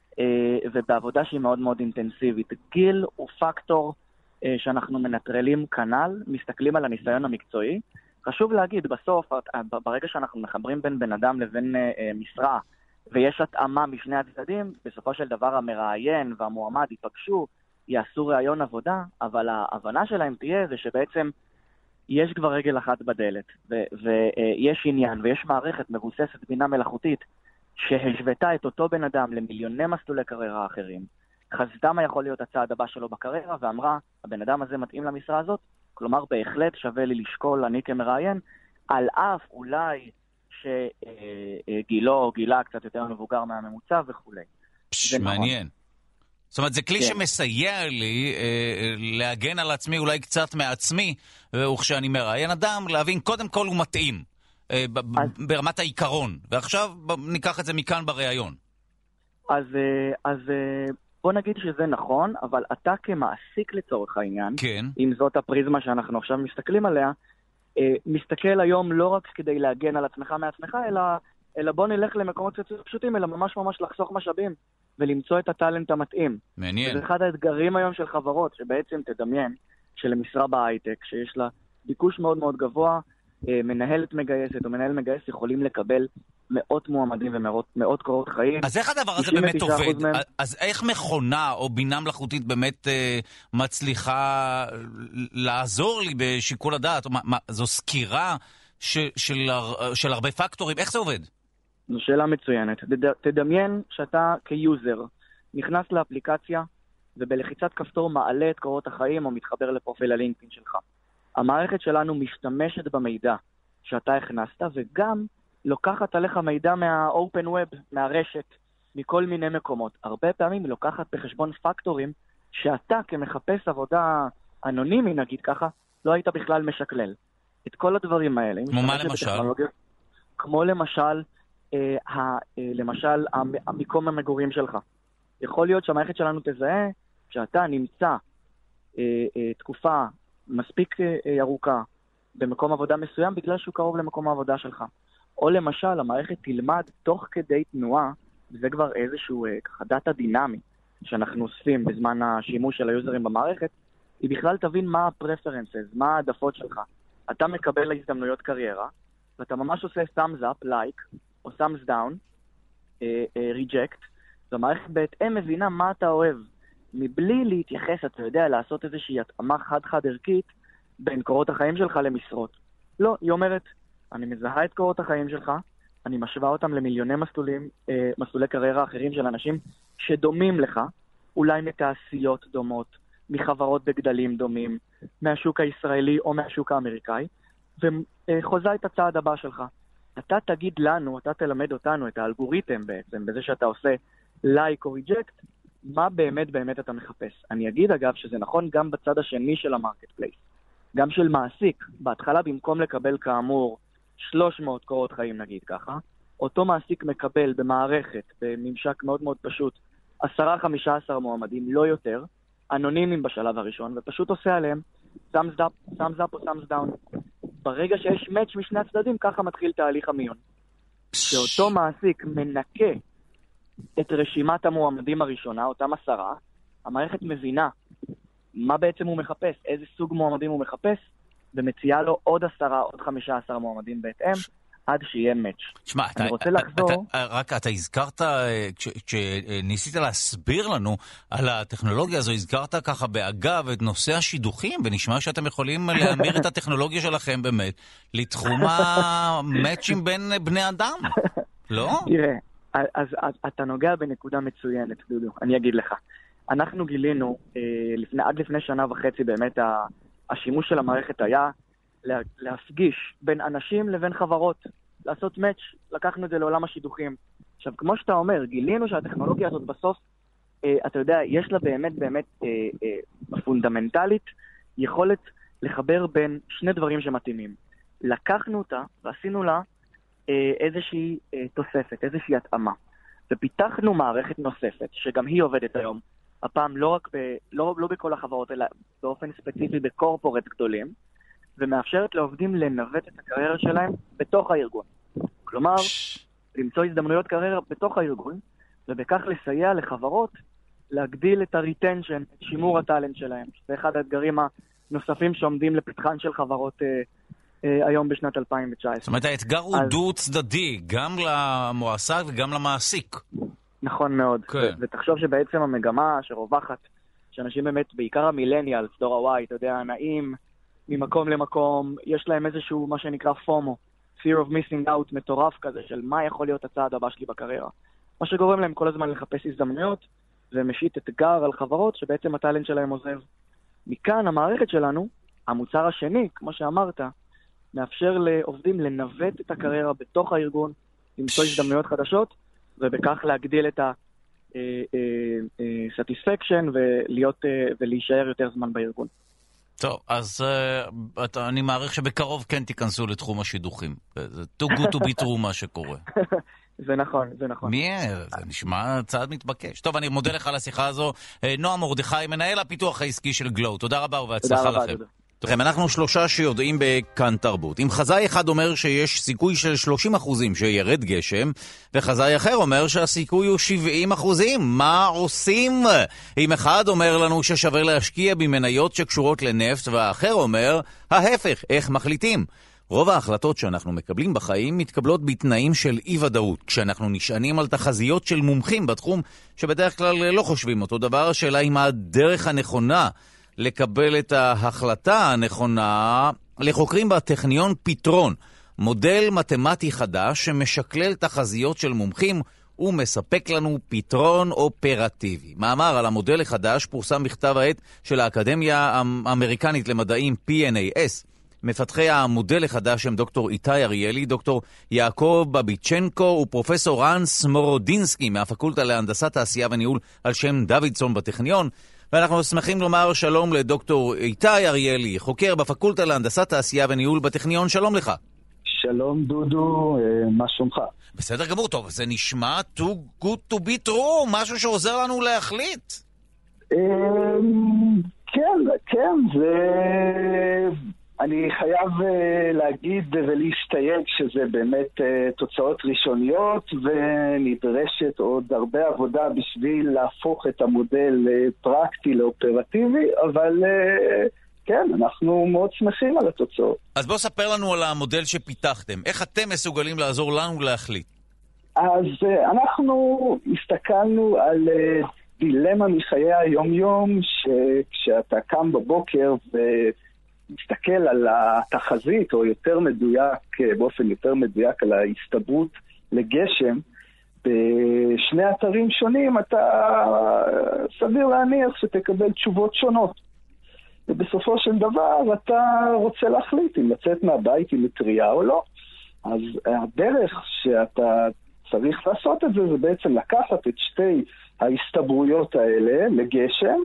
ובעבודה שהיא מאוד מאוד אינטנסיבית. גיל הוא פקטור שאנחנו מנטרלים כנל, מסתכלים על הניסיון המקצועי. חשוב להגיד, בסוף, ברגע שאנחנו מחברים בין בן אדם לבין משרה, ויש התאמה משני הצדדים, בסופו של דבר המראיין והמועמד ייפגשו, יעשו ראיון עבודה, אבל ההבנה שלהם תהיה זה שבעצם יש כבר רגל אחת בדלת, ויש עניין, ויש מערכת מבוססת בינה מלאכותית שהשוותה את אותו בן אדם למיליוני מסלולי קריירה אחרים, חזתה מה יכול להיות הצעד הבא שלו בקריירה, ואמרה, הבן אדם הזה מתאים למשרה הזאת, כלומר בהחלט שווה לי לשקול, אני כמראיין, על אף אולי שגילו או גילה קצת יותר מבוגר מהממוצע וכו'. פש, מעניין. זאת אומרת, זה כלי כן. שמסייע לי אה, להגן על עצמי אולי קצת מעצמי, וכשאני מראיין אדם, להבין קודם כל הוא מתאים, אה, ב- אז... ברמת העיקרון, ועכשיו ניקח את זה מכאן בראיון. אז, אז בוא נגיד שזה נכון, אבל אתה כמעסיק לצורך העניין, כן. אם זאת הפריזמה שאנחנו עכשיו מסתכלים עליה, מסתכל היום לא רק כדי להגן על עצמך מעצמך, אלא, אלא בוא נלך למקומות פשוטים, אלא ממש ממש לחסוך משאבים ולמצוא את הטלנט המתאים. מעניין. זה אחד האתגרים היום של חברות, שבעצם תדמיין שלמשרה בהייטק, שיש לה ביקוש מאוד מאוד גבוה, מנהלת מגייסת או מנהל מגייס יכולים לקבל מאות מועמדים ומאות קורות חיים. אז איך הדבר הזה באמת עובד? מהם... אז איך מכונה או בינה מלאכותית באמת אה, מצליחה לעזור לי בשיקול הדעת? מה, מה, זו סקירה של, של, של הרבה פקטורים? איך זה עובד? זו שאלה מצוינת. תדמיין שאתה כיוזר נכנס לאפליקציה ובלחיצת כפתור מעלה את קורות החיים או מתחבר לפרופיל הלינקדאין שלך. המערכת שלנו משתמשת במידע שאתה הכנסת, וגם לוקחת עליך מידע מה-open web, מהרשת, מכל מיני מקומות. הרבה פעמים היא לוקחת בחשבון פקטורים שאתה כמחפש עבודה אנונימי, נגיד ככה, לא היית בכלל משקלל. את כל הדברים האלה. כמו מה למשל? כמו למשל, אה, אה, למשל המקום המגורים שלך. יכול להיות שהמערכת שלנו תזהה שאתה נמצא אה, אה, תקופה מספיק ארוכה במקום עבודה מסוים בגלל שהוא קרוב למקום העבודה שלך. או למשל, המערכת תלמד תוך כדי תנועה, וזה כבר איזשהו ככה דאטה דינמי שאנחנו אוספים בזמן השימוש של היוזרים במערכת, היא בכלל תבין מה הפרפרנסס, מה העדפות שלך. אתה מקבל להזדמנויות קריירה, ואתה ממש עושה thumbs up, like, או thumbs down, uh, uh, reject, והמערכת בהתאם מבינה מה אתה אוהב. מבלי להתייחס, אתה יודע, לעשות איזושהי התאמה חד-חד ערכית בין קורות החיים שלך למשרות. לא, היא אומרת, אני מזהה את קורות החיים שלך, אני משווה אותם למיליוני מסלולים, אה, מסלולי קריירה אחרים של אנשים שדומים לך, אולי מתעשיות דומות, מחברות בגדלים דומים, מהשוק הישראלי או מהשוק האמריקאי, וחוזה את הצעד הבא שלך. אתה תגיד לנו, אתה תלמד אותנו את האלגוריתם בעצם, בזה שאתה עושה לייק או ריג'קט, מה באמת באמת אתה מחפש. אני אגיד אגב שזה נכון גם בצד השני של המרקט פלייס. גם של מעסיק. בהתחלה במקום לקבל כאמור שלוש מאות קורות חיים נגיד ככה, אותו מעסיק מקבל במערכת, בממשק מאוד מאוד פשוט, עשרה חמישה עשר מועמדים, לא יותר, אנונימיים בשלב הראשון, ופשוט עושה עליהם thumbs up, thumbs up או thumbs down. ברגע שיש match משני הצדדים, ככה מתחיל תהליך המיון. שאותו מעסיק מנקה את רשימת המועמדים הראשונה, אותם עשרה, המערכת מבינה מה בעצם הוא מחפש, איזה סוג מועמדים הוא מחפש, ומציעה לו עוד עשרה, עוד חמישה עשר מועמדים בהתאם, עד שיהיה match. שמה, אני רוצה לחזור... אתה, רק אתה הזכרת, כשניסית להסביר לנו על הטכנולוגיה הזו, הזכרת ככה באגב את נושא השידוכים, ונשמע שאתם יכולים להמיר את הטכנולוגיה שלכם באמת, לתחום המאצ'ים בין בני אדם, לא? תראה, אז, אז אתה נוגע בנקודה מצוינת, דודו, אני אגיד לך. אנחנו גילינו, אה, לפני, עד לפני שנה וחצי באמת, ה, השימוש של המערכת היה לה, להפגיש בין אנשים לבין חברות, לעשות מאץ', לקחנו את זה לעולם השידוכים. עכשיו, כמו שאתה אומר, גילינו שהטכנולוגיה הזאת בסוף, אה, אתה יודע, יש לה באמת באמת אה, אה, פונדמנטלית יכולת לחבר בין שני דברים שמתאימים. לקחנו אותה ועשינו לה איזושהי תוספת, איזושהי התאמה. ופיתחנו מערכת נוספת, שגם היא עובדת היום, הפעם לא רק ב, לא, לא בכל החברות, אלא באופן ספציפי בקורפורט גדולים, ומאפשרת לעובדים לנווט את הקריירה שלהם בתוך הארגון. כלומר, למצוא הזדמנויות קריירה בתוך הארגון, ובכך לסייע לחברות להגדיל את הריטנשן, את שימור הטלנט שלהם. זה אחד האתגרים הנוספים שעומדים לפתחן של חברות היום בשנת אלפיים תשע עשרה. זאת אומרת, האתגר הוא דו צדדי, גם למועסק וגם למעסיק. נכון מאוד. ותחשוב שבעצם המגמה שרווחת, שאנשים באמת, בעיקר המילניאל, דור ה-Y, אתה יודע, נעים ממקום למקום, יש להם איזשהו, מה שנקרא פומו, fear of missing out מטורף כזה, של מה יכול להיות הצעד הבא שלי בקריירה. מה שגורם להם כל הזמן לחפש הזדמנויות, ומשית אתגר על חברות שבעצם הטלנט שלהם עוזב. מכאן המערכת שלנו, המוצר השני, כמו שאמרת, מאפשר לעובדים לנווט את הקריירה בתוך הארגון, למצוא הזדמנויות חדשות, ובכך להגדיל את ה-satisfaction ולהיות, ולהישאר יותר זמן בארגון. טוב, אז uh, אתה, אני מעריך שבקרוב כן תיכנסו לתחום השידוכים. זה too good to be true מה שקורה. זה נכון, זה נכון. מי? זה נשמע צעד מתבקש. טוב, אני מודה לך על השיחה הזו. נועם מרדכי, מנהל הפיתוח העסקי של גלו. תודה רבה ובהצלחה לכם. תודה רבה, לכם, אנחנו שלושה שיודעים בכאן תרבות. אם חזאי אחד אומר שיש סיכוי של שלושים אחוזים שירד גשם, וחזאי אחר אומר שהסיכוי הוא שבעים אחוזים, מה עושים? אם אחד אומר לנו ששווה להשקיע במניות שקשורות לנפט, והאחר אומר, ההפך, איך מחליטים? רוב ההחלטות שאנחנו מקבלים בחיים מתקבלות בתנאים של אי-ודאות, כשאנחנו נשענים על תחזיות של מומחים בתחום שבדרך כלל לא חושבים אותו דבר. השאלה היא מה הדרך הנכונה לקבל את ההחלטה הנכונה. לחוקרים בטכניון פתרון, מודל מתמטי חדש שמשקלל תחזיות של מומחים ומספק לנו פתרון אופרטיבי. מאמר על המודל החדש פורסם בכתב העת של האקדמיה האמריקנית למדעים פי אן איי אס. מפתחי המודל החדש הם דוקטור איתי אריאלי, דוקטור יעקב בביצ'נקו ופרופסור רן סמורודינסקי מהפקולטה להנדסת תעשייה וניהול על שם דוידסון בטכניון. ואנחנו שמחים לומר שלום לדוקטור איתי אריאלי, חוקר בפקולטה להנדסת תעשייה וניהול בטכניון. שלום לך. שלום דודו, מה שומך? בסדר גמור, טוב, זה נשמע too good to be true, משהו שעוזר לנו להחליט. כן, כן, זה... אני חייב להגיד ולהסתייג שזה באמת תוצאות ראשוניות, ונדרשת עוד הרבה עבודה בשביל להפוך את המודל פרקטי לאופרטיבי, אבל כן, אנחנו מאוד שמחים על התוצאות. אז בואו ספר לנו על המודל שפיתחתם. איך אתם מסוגלים לעזור לנו להחליט? אז אנחנו הסתכלנו על דילמה מחיי היום-יום, שכשאתה קם בבוקר ו... מסתכל על התחזית, או יותר מדויק, באופן יותר מדויק, על ההסתברות לגשם, בשני אתרים שונים, אתה סביר להניח שתקבל תשובות שונות. ובסופו של דבר, אתה רוצה להחליט אם לצאת מהבית עם מטריה או לא. אז הדרך שאתה צריך לעשות את זה, זה בעצם לקחת את שתי ההסתברויות האלה לגשם,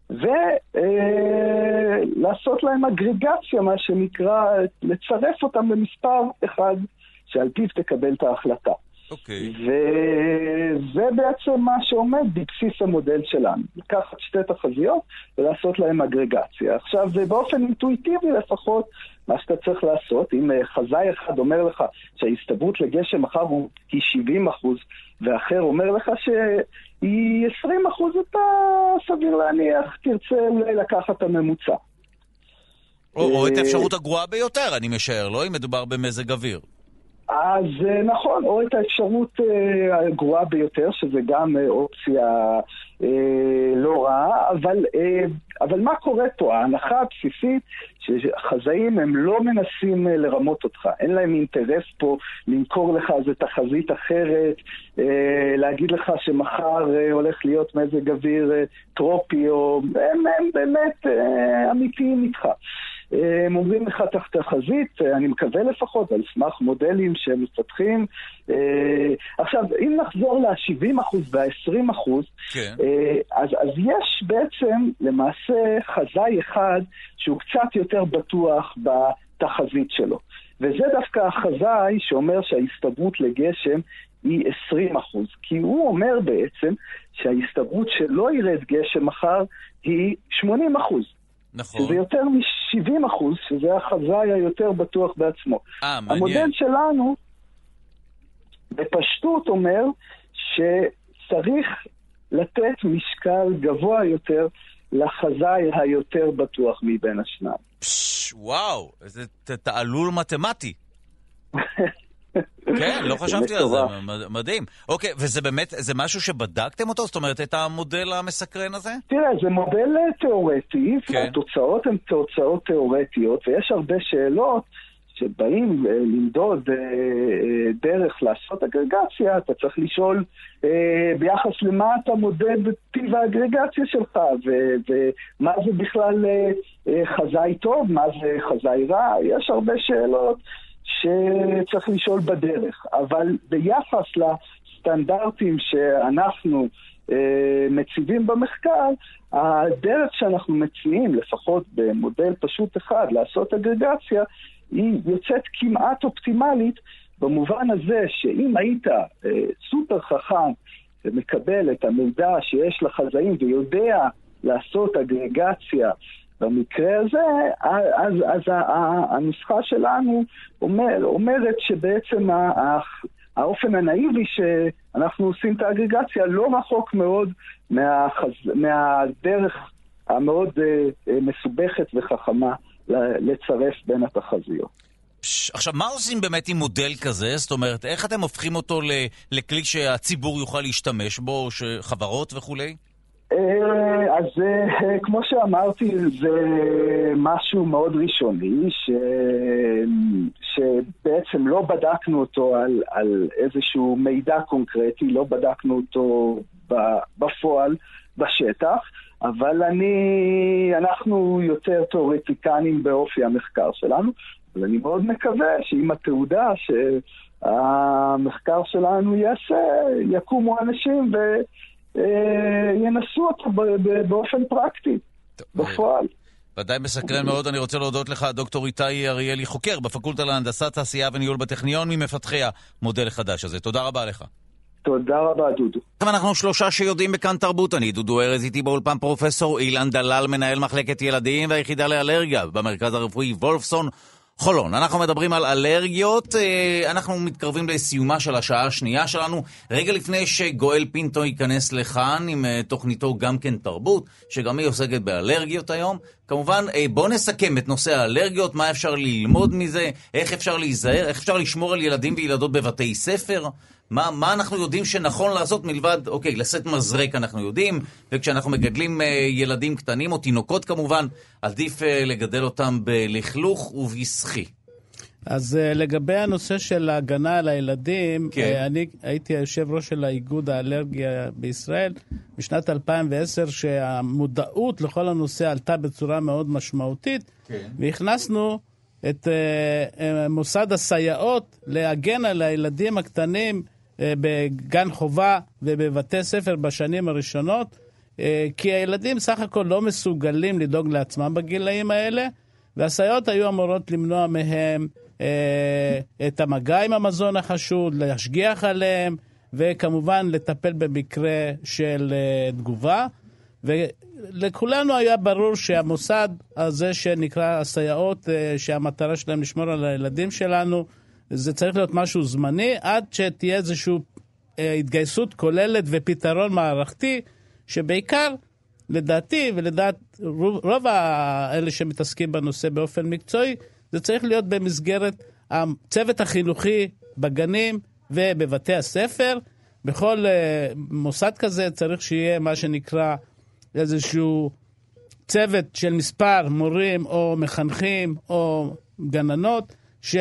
ולעשות להם אגרגציה, מה שנקרא, לצרף אותם למספר אחד שעל פיו תקבל את ההחלטה. אוקיי. וזה בעצם מה שעומד בבסיס המודל שלנו. לקחת שתי תחזיות ולעשות להם אגרגציה. עכשיו, באופן אינטואיטיבי לפחות, מה שאתה צריך לעשות, אם חזאי אחד אומר לך שההסתברות לגשם מחר היא שבעים אחוז, ואחר אומר לך שהיא עשרים אחוז, אתה סביר להניח, תרצה לקחת את הממוצע. או, או את האפשרות הגרועה ביותר, אני משער, לא? אם מדובר במזג אוויר. אז נכון, או את האפשרות הגרועה ביותר, שזה גם אופציה לא רעה, אבל, אבל מה קורה פה? ההנחה הבסיסית שחזאים הם לא מנסים לרמות אותך, אין להם אינטרס פה למכור לך איזו תחזית אחרת, להגיד לך שמחר הולך להיות מזג אוויר טרופי, או הם, הם באמת אמיתיים איתך. הם אומרים לך תחת תחזית, אני מקווה לפחות, על סמך מודלים שהם מפתחים. עכשיו, אם נחזור ל-שבעים אחוז וה-עשרים אחוז, כן. אז, אז יש בעצם למעשה חזאי אחד שהוא קצת יותר בטוח בתחזית שלו. וזה דווקא החזאי שאומר שההסתברות לגשם היא עשרים אחוז, כי הוא אומר בעצם שההסתברות שלא ירד גשם מחר היא שמונים אחוז. נכון. שזה יותר מ-שבעים אחוז, שזה החזאי היותר בטוח בעצמו. 아, המודל שלנו בפשטות אומר שצריך לתת משקל גבוה יותר לחזאי היותר בטוח מבין השניים. פש, וואו, איזה תעלול מתמטי. כן, לא חשבתי על זה, מדהים. אוקיי, וזה באמת, זה משהו שבדקתם אותו? זאת אומרת, את המודל המסקרן הזה? תראה, זה מודל תיאורטי, והתוצאות הן תוצאות תיאורטיות, ויש הרבה שאלות שבאים למדוד דרך לעשות אגרגציה, אתה צריך לשאול ביחס למה אתה מודד את טיב האגרגציה שלך, ומה זה בכלל חזאי טוב, מה זה חזאי רע, יש הרבה שאלות שצריך לשאול בדרך, אבל ביחס לסטנדרטים שאנחנו אה, מציבים במחקר, הדרך שאנחנו מציעים, לפחות במודל פשוט אחד, לעשות אגרגציה, היא יוצאת כמעט אופטימלית, במובן הזה שאם היית אה, סופר חכם ומקבל את המידע שיש לחזאים ויודע לעשות אגרגציה במקרה הזה, אז, אז הנוסחה שלנו אומר, אומרת שבעצם האופן הנאיבי שאנחנו עושים את האגרגציה לא רחוק מאוד מהחז... מהדרך המאוד מסובכת וחכמה לצרף בין התחזיות. עכשיו, מה עושים באמת עם מודל כזה? זאת אומרת, איך אתם הופכים אותו לכלי שהציבור יוכל להשתמש בו, חברות וכולי? אז כמו שאמרתי, זה משהו מאוד ראשוני, ש... שבעצם לא בדקנו אותו על, על איזשהו מידע קונקרטי, לא בדקנו אותו בפועל, בשטח, אבל אני, אנחנו יותר תיאורטיקנים באופי המחקר שלנו, אבל אני מאוד מקווה שעם התעודה שהמחקר שלנו יעשה, יקומו אנשים וינסו אותו באופן פרקטי, בפועל. ודאי מסקרן מאוד. אני רוצה להודות לך, דוקטור איתי אריאלי, חוקר בפקולטה להנדסת תעשייה וניהול בטכניון, ממפתחי המודל החדש הזה. תודה רבה לך. תודה רבה, דודו. אנחנו שלושה שיודעים בכאן תרבות. אני דודו ארז, איתי באולפן פרופסור אילן דלל, מנהל מחלקת ילדים והיחידה לאלרגיה במרכז הרפואי וולפסון חולון. אנחנו מדברים על אלרגיות, אנחנו מתקרבים לסיומה של השעה השנייה שלנו, רגע לפני שגואל פינטו ייכנס לכאן עם תוכניתו גם כן תרבות, שגם היא עוסקת באלרגיות היום. כמובן, בואו נסכם את נושא האלרגיות, מה אפשר ללמוד מזה, איך אפשר להיזהר, איך אפשר לשמור על ילדים וילדות בבתי ספר, מה, מה אנחנו יודעים שנכון לעשות מלבד, אוקיי, לשאת מזרק אנחנו יודעים, וכשאנחנו מגדלים אה, ילדים קטנים או תינוקות כמובן, עדיף אה, לגדל אותם בלכלוך ובסחי. אז אה, לגבי הנושא של ההגנה על הילדים, כן. אה, אני הייתי היושב ראש של האיגוד האלרגיה בישראל, בשנת אלפיים ועשר, שהמודעות לכל הנושא עלתה בצורה מאוד משמעותית, כן. והכנסנו את אה, מוסד הסייעות להגן על הילדים הקטנים בגן חובה ובבתי ספר בשנים הראשונות, כי הילדים סך הכל לא מסוגלים לדאוג לעצמם בגילאים האלה, והסייעות היו אמורות למנוע מהם את המגע עם המזון החשוד, להשגיח עליהם, וכמובן לטפל במקרה של תגובה. ולכולנו היה ברור שהמוסד הזה שנקרא הסייעות, שהמטרה שלהם לשמור על הילדים שלנו, זה צריך להיות משהו זמני, עד שתהיה איזושהי התגייסות כוללת ופתרון מערכתי, שבעיקר, לדעתי, ולדעת רוב האלה שמתעסקים בנושא באופן מקצועי, זה צריך להיות במסגרת הצוות החינוכי בגנים ובבתי הספר. בכל מוסד כזה צריך שיהיה מה שנקרא איזשהו צוות של מספר מורים או מחנכים או גננות, ש...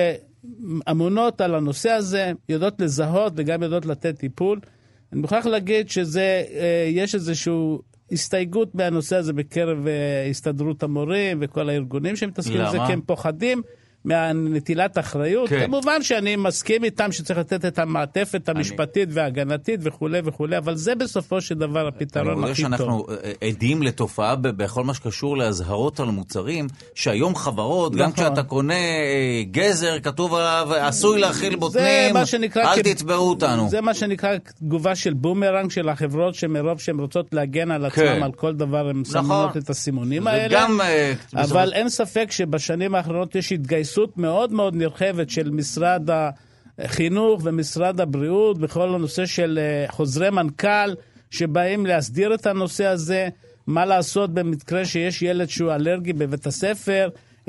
אמונות על הנושא הזה, יודעות לזהות וגם יודעות לתת טיפול. אני מוכרח להגיד שזה, יש איזושהי הסתייגות מהנושא הזה בקרב הסתדרות המורים וכל הארגונים שמתעסקים בזה, כי הם פוחדים מהנטילת אחריות. כן. כמובן שאני מסכים איתם שצריך לתת את המעטפת המשפטית אני... וההגנתית וכו' וכו', אבל זה בסופו של דבר הפתרון הכי טוב. אני רואה שאנחנו עדים לתופעה בכל מה שקשור להזהרות על מוצרים, שהיום חברות, נכון. גם כשאתה קונה גזר, כתוב עליו, עשוי להכיל בוטנים, אל תתבעו אותנו. זה מה שנקרא תגובה של בומרנג של החברות, שמרוב שהן רוצות להגן על עצמם כן. על כל דבר, הן נכון. שמנות את הסימונים האלה. גם, אבל בסוף... אין ספק שבשנים האחרונות יש התגייסות מאוד מאוד נרחבת של משרד החינוך ומשרד הבריאות בכל הנושא של חוזרי מנכ"ל שבאים להסדיר את הנושא הזה, מה לעשות במקרה שיש ילד שהוא אלרגי בבית הספר,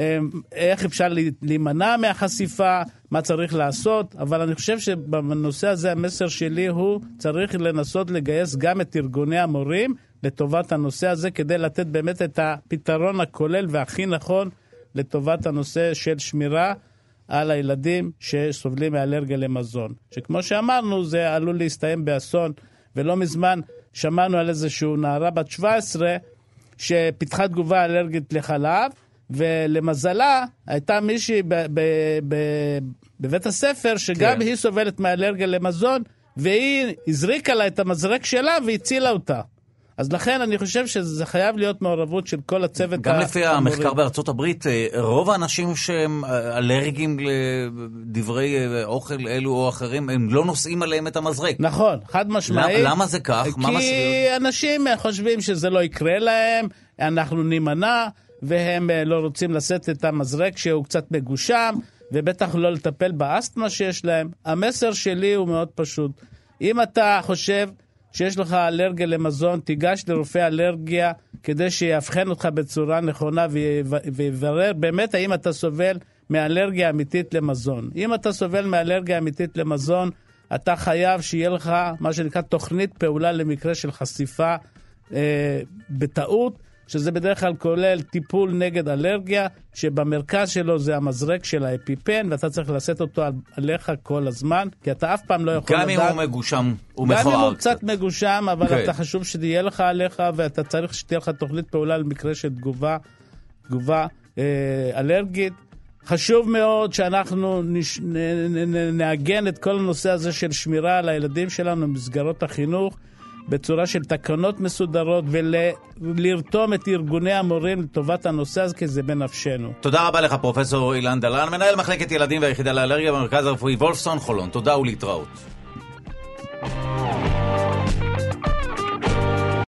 איך אפשר להימנע מהחשיפה, מה צריך לעשות. אבל אני חושב שבנושא הזה המסר שלי הוא צריך לנסות לגייס גם את ארגוני המורים לטובת הנושא הזה, כדי לתת באמת את הפתרון הכולל והכי נכון לטובת הנושא של שמירה על הילדים שסובלים מאלרגיה למזון. שכמו שאמרנו, זה עלול להסתיים באסון, ולא מזמן שמענו על איזשהו נערה בת שבע עשרה שפיתחה תגובה אלרגית לחלב, ולמזלה הייתה מישהי ב- ב- ב- בבית הספר שגם כן. היא סובלת מאלרגיה למזון, והיא הזריקה לה את המזרק שלה והצילה אותה. אז לכן אני חושב שזה חייב להיות מעורבות של כל הצוות. גם לפי המחקר בארצות הברית, רוב האנשים שהם אלרגיים לדברי אוכל אלו או אחרים, הם לא נושאים עליהם את המזרק. נכון, חד משמעית. למה זה כך? כי אנשים חושבים שזה לא יקרה להם, אנחנו נימנע, והם לא רוצים לשאת את המזרק שהוא קצת מגושם, ובטח לא לטפל באסטמה שיש להם. המסר שלי הוא מאוד פשוט. אם אתה חושב שיש לך אלרגיה למזון, תיגש לרופא אלרגיה כדי שיאבחן אותך בצורה נכונה ויברר באמת האם אתה סובל מאלרגיה אמיתית למזון. אם אתה סובל מאלרגיה אמיתית למזון, אתה חייב שיהיה לך מה שנקרא תוכנית פעולה למקרה של חשיפה אה, בטעות, שזה בדרך כלל כולל טיפול נגד אלרגיה, שבמרכז שלו זה המזרק של האפיפן, ואתה צריך לשאת אותו עליך כל הזמן, כי אתה אף פעם לא יכול לדעת. גם אם הוא מגושם, הוא מכוער. גם אם הוא קצת מגושם, אבל okay. אתה חשוב שתהיה לך עליך, ואתה צריך שתהיה לך תוכנית פעולה למקרה של תגובה, תגובה אה, אלרגית. חשוב מאוד שאנחנו נש... נ... נ... נעגן את כל הנושא הזה של שמירה על הילדים שלנו במסגרות החינוך, בצורה של תקנות מסודרות, ולרתום את ארגוני המורים לטובת הנושא הזה, כי זה בנפשנו. תודה רבה לך, פרופסור אילן דלן, מנהל מחלקת ילדים והיחידה לאלרגיה במרכז הרפואי וולפסון חולון. תודה ולהתראות.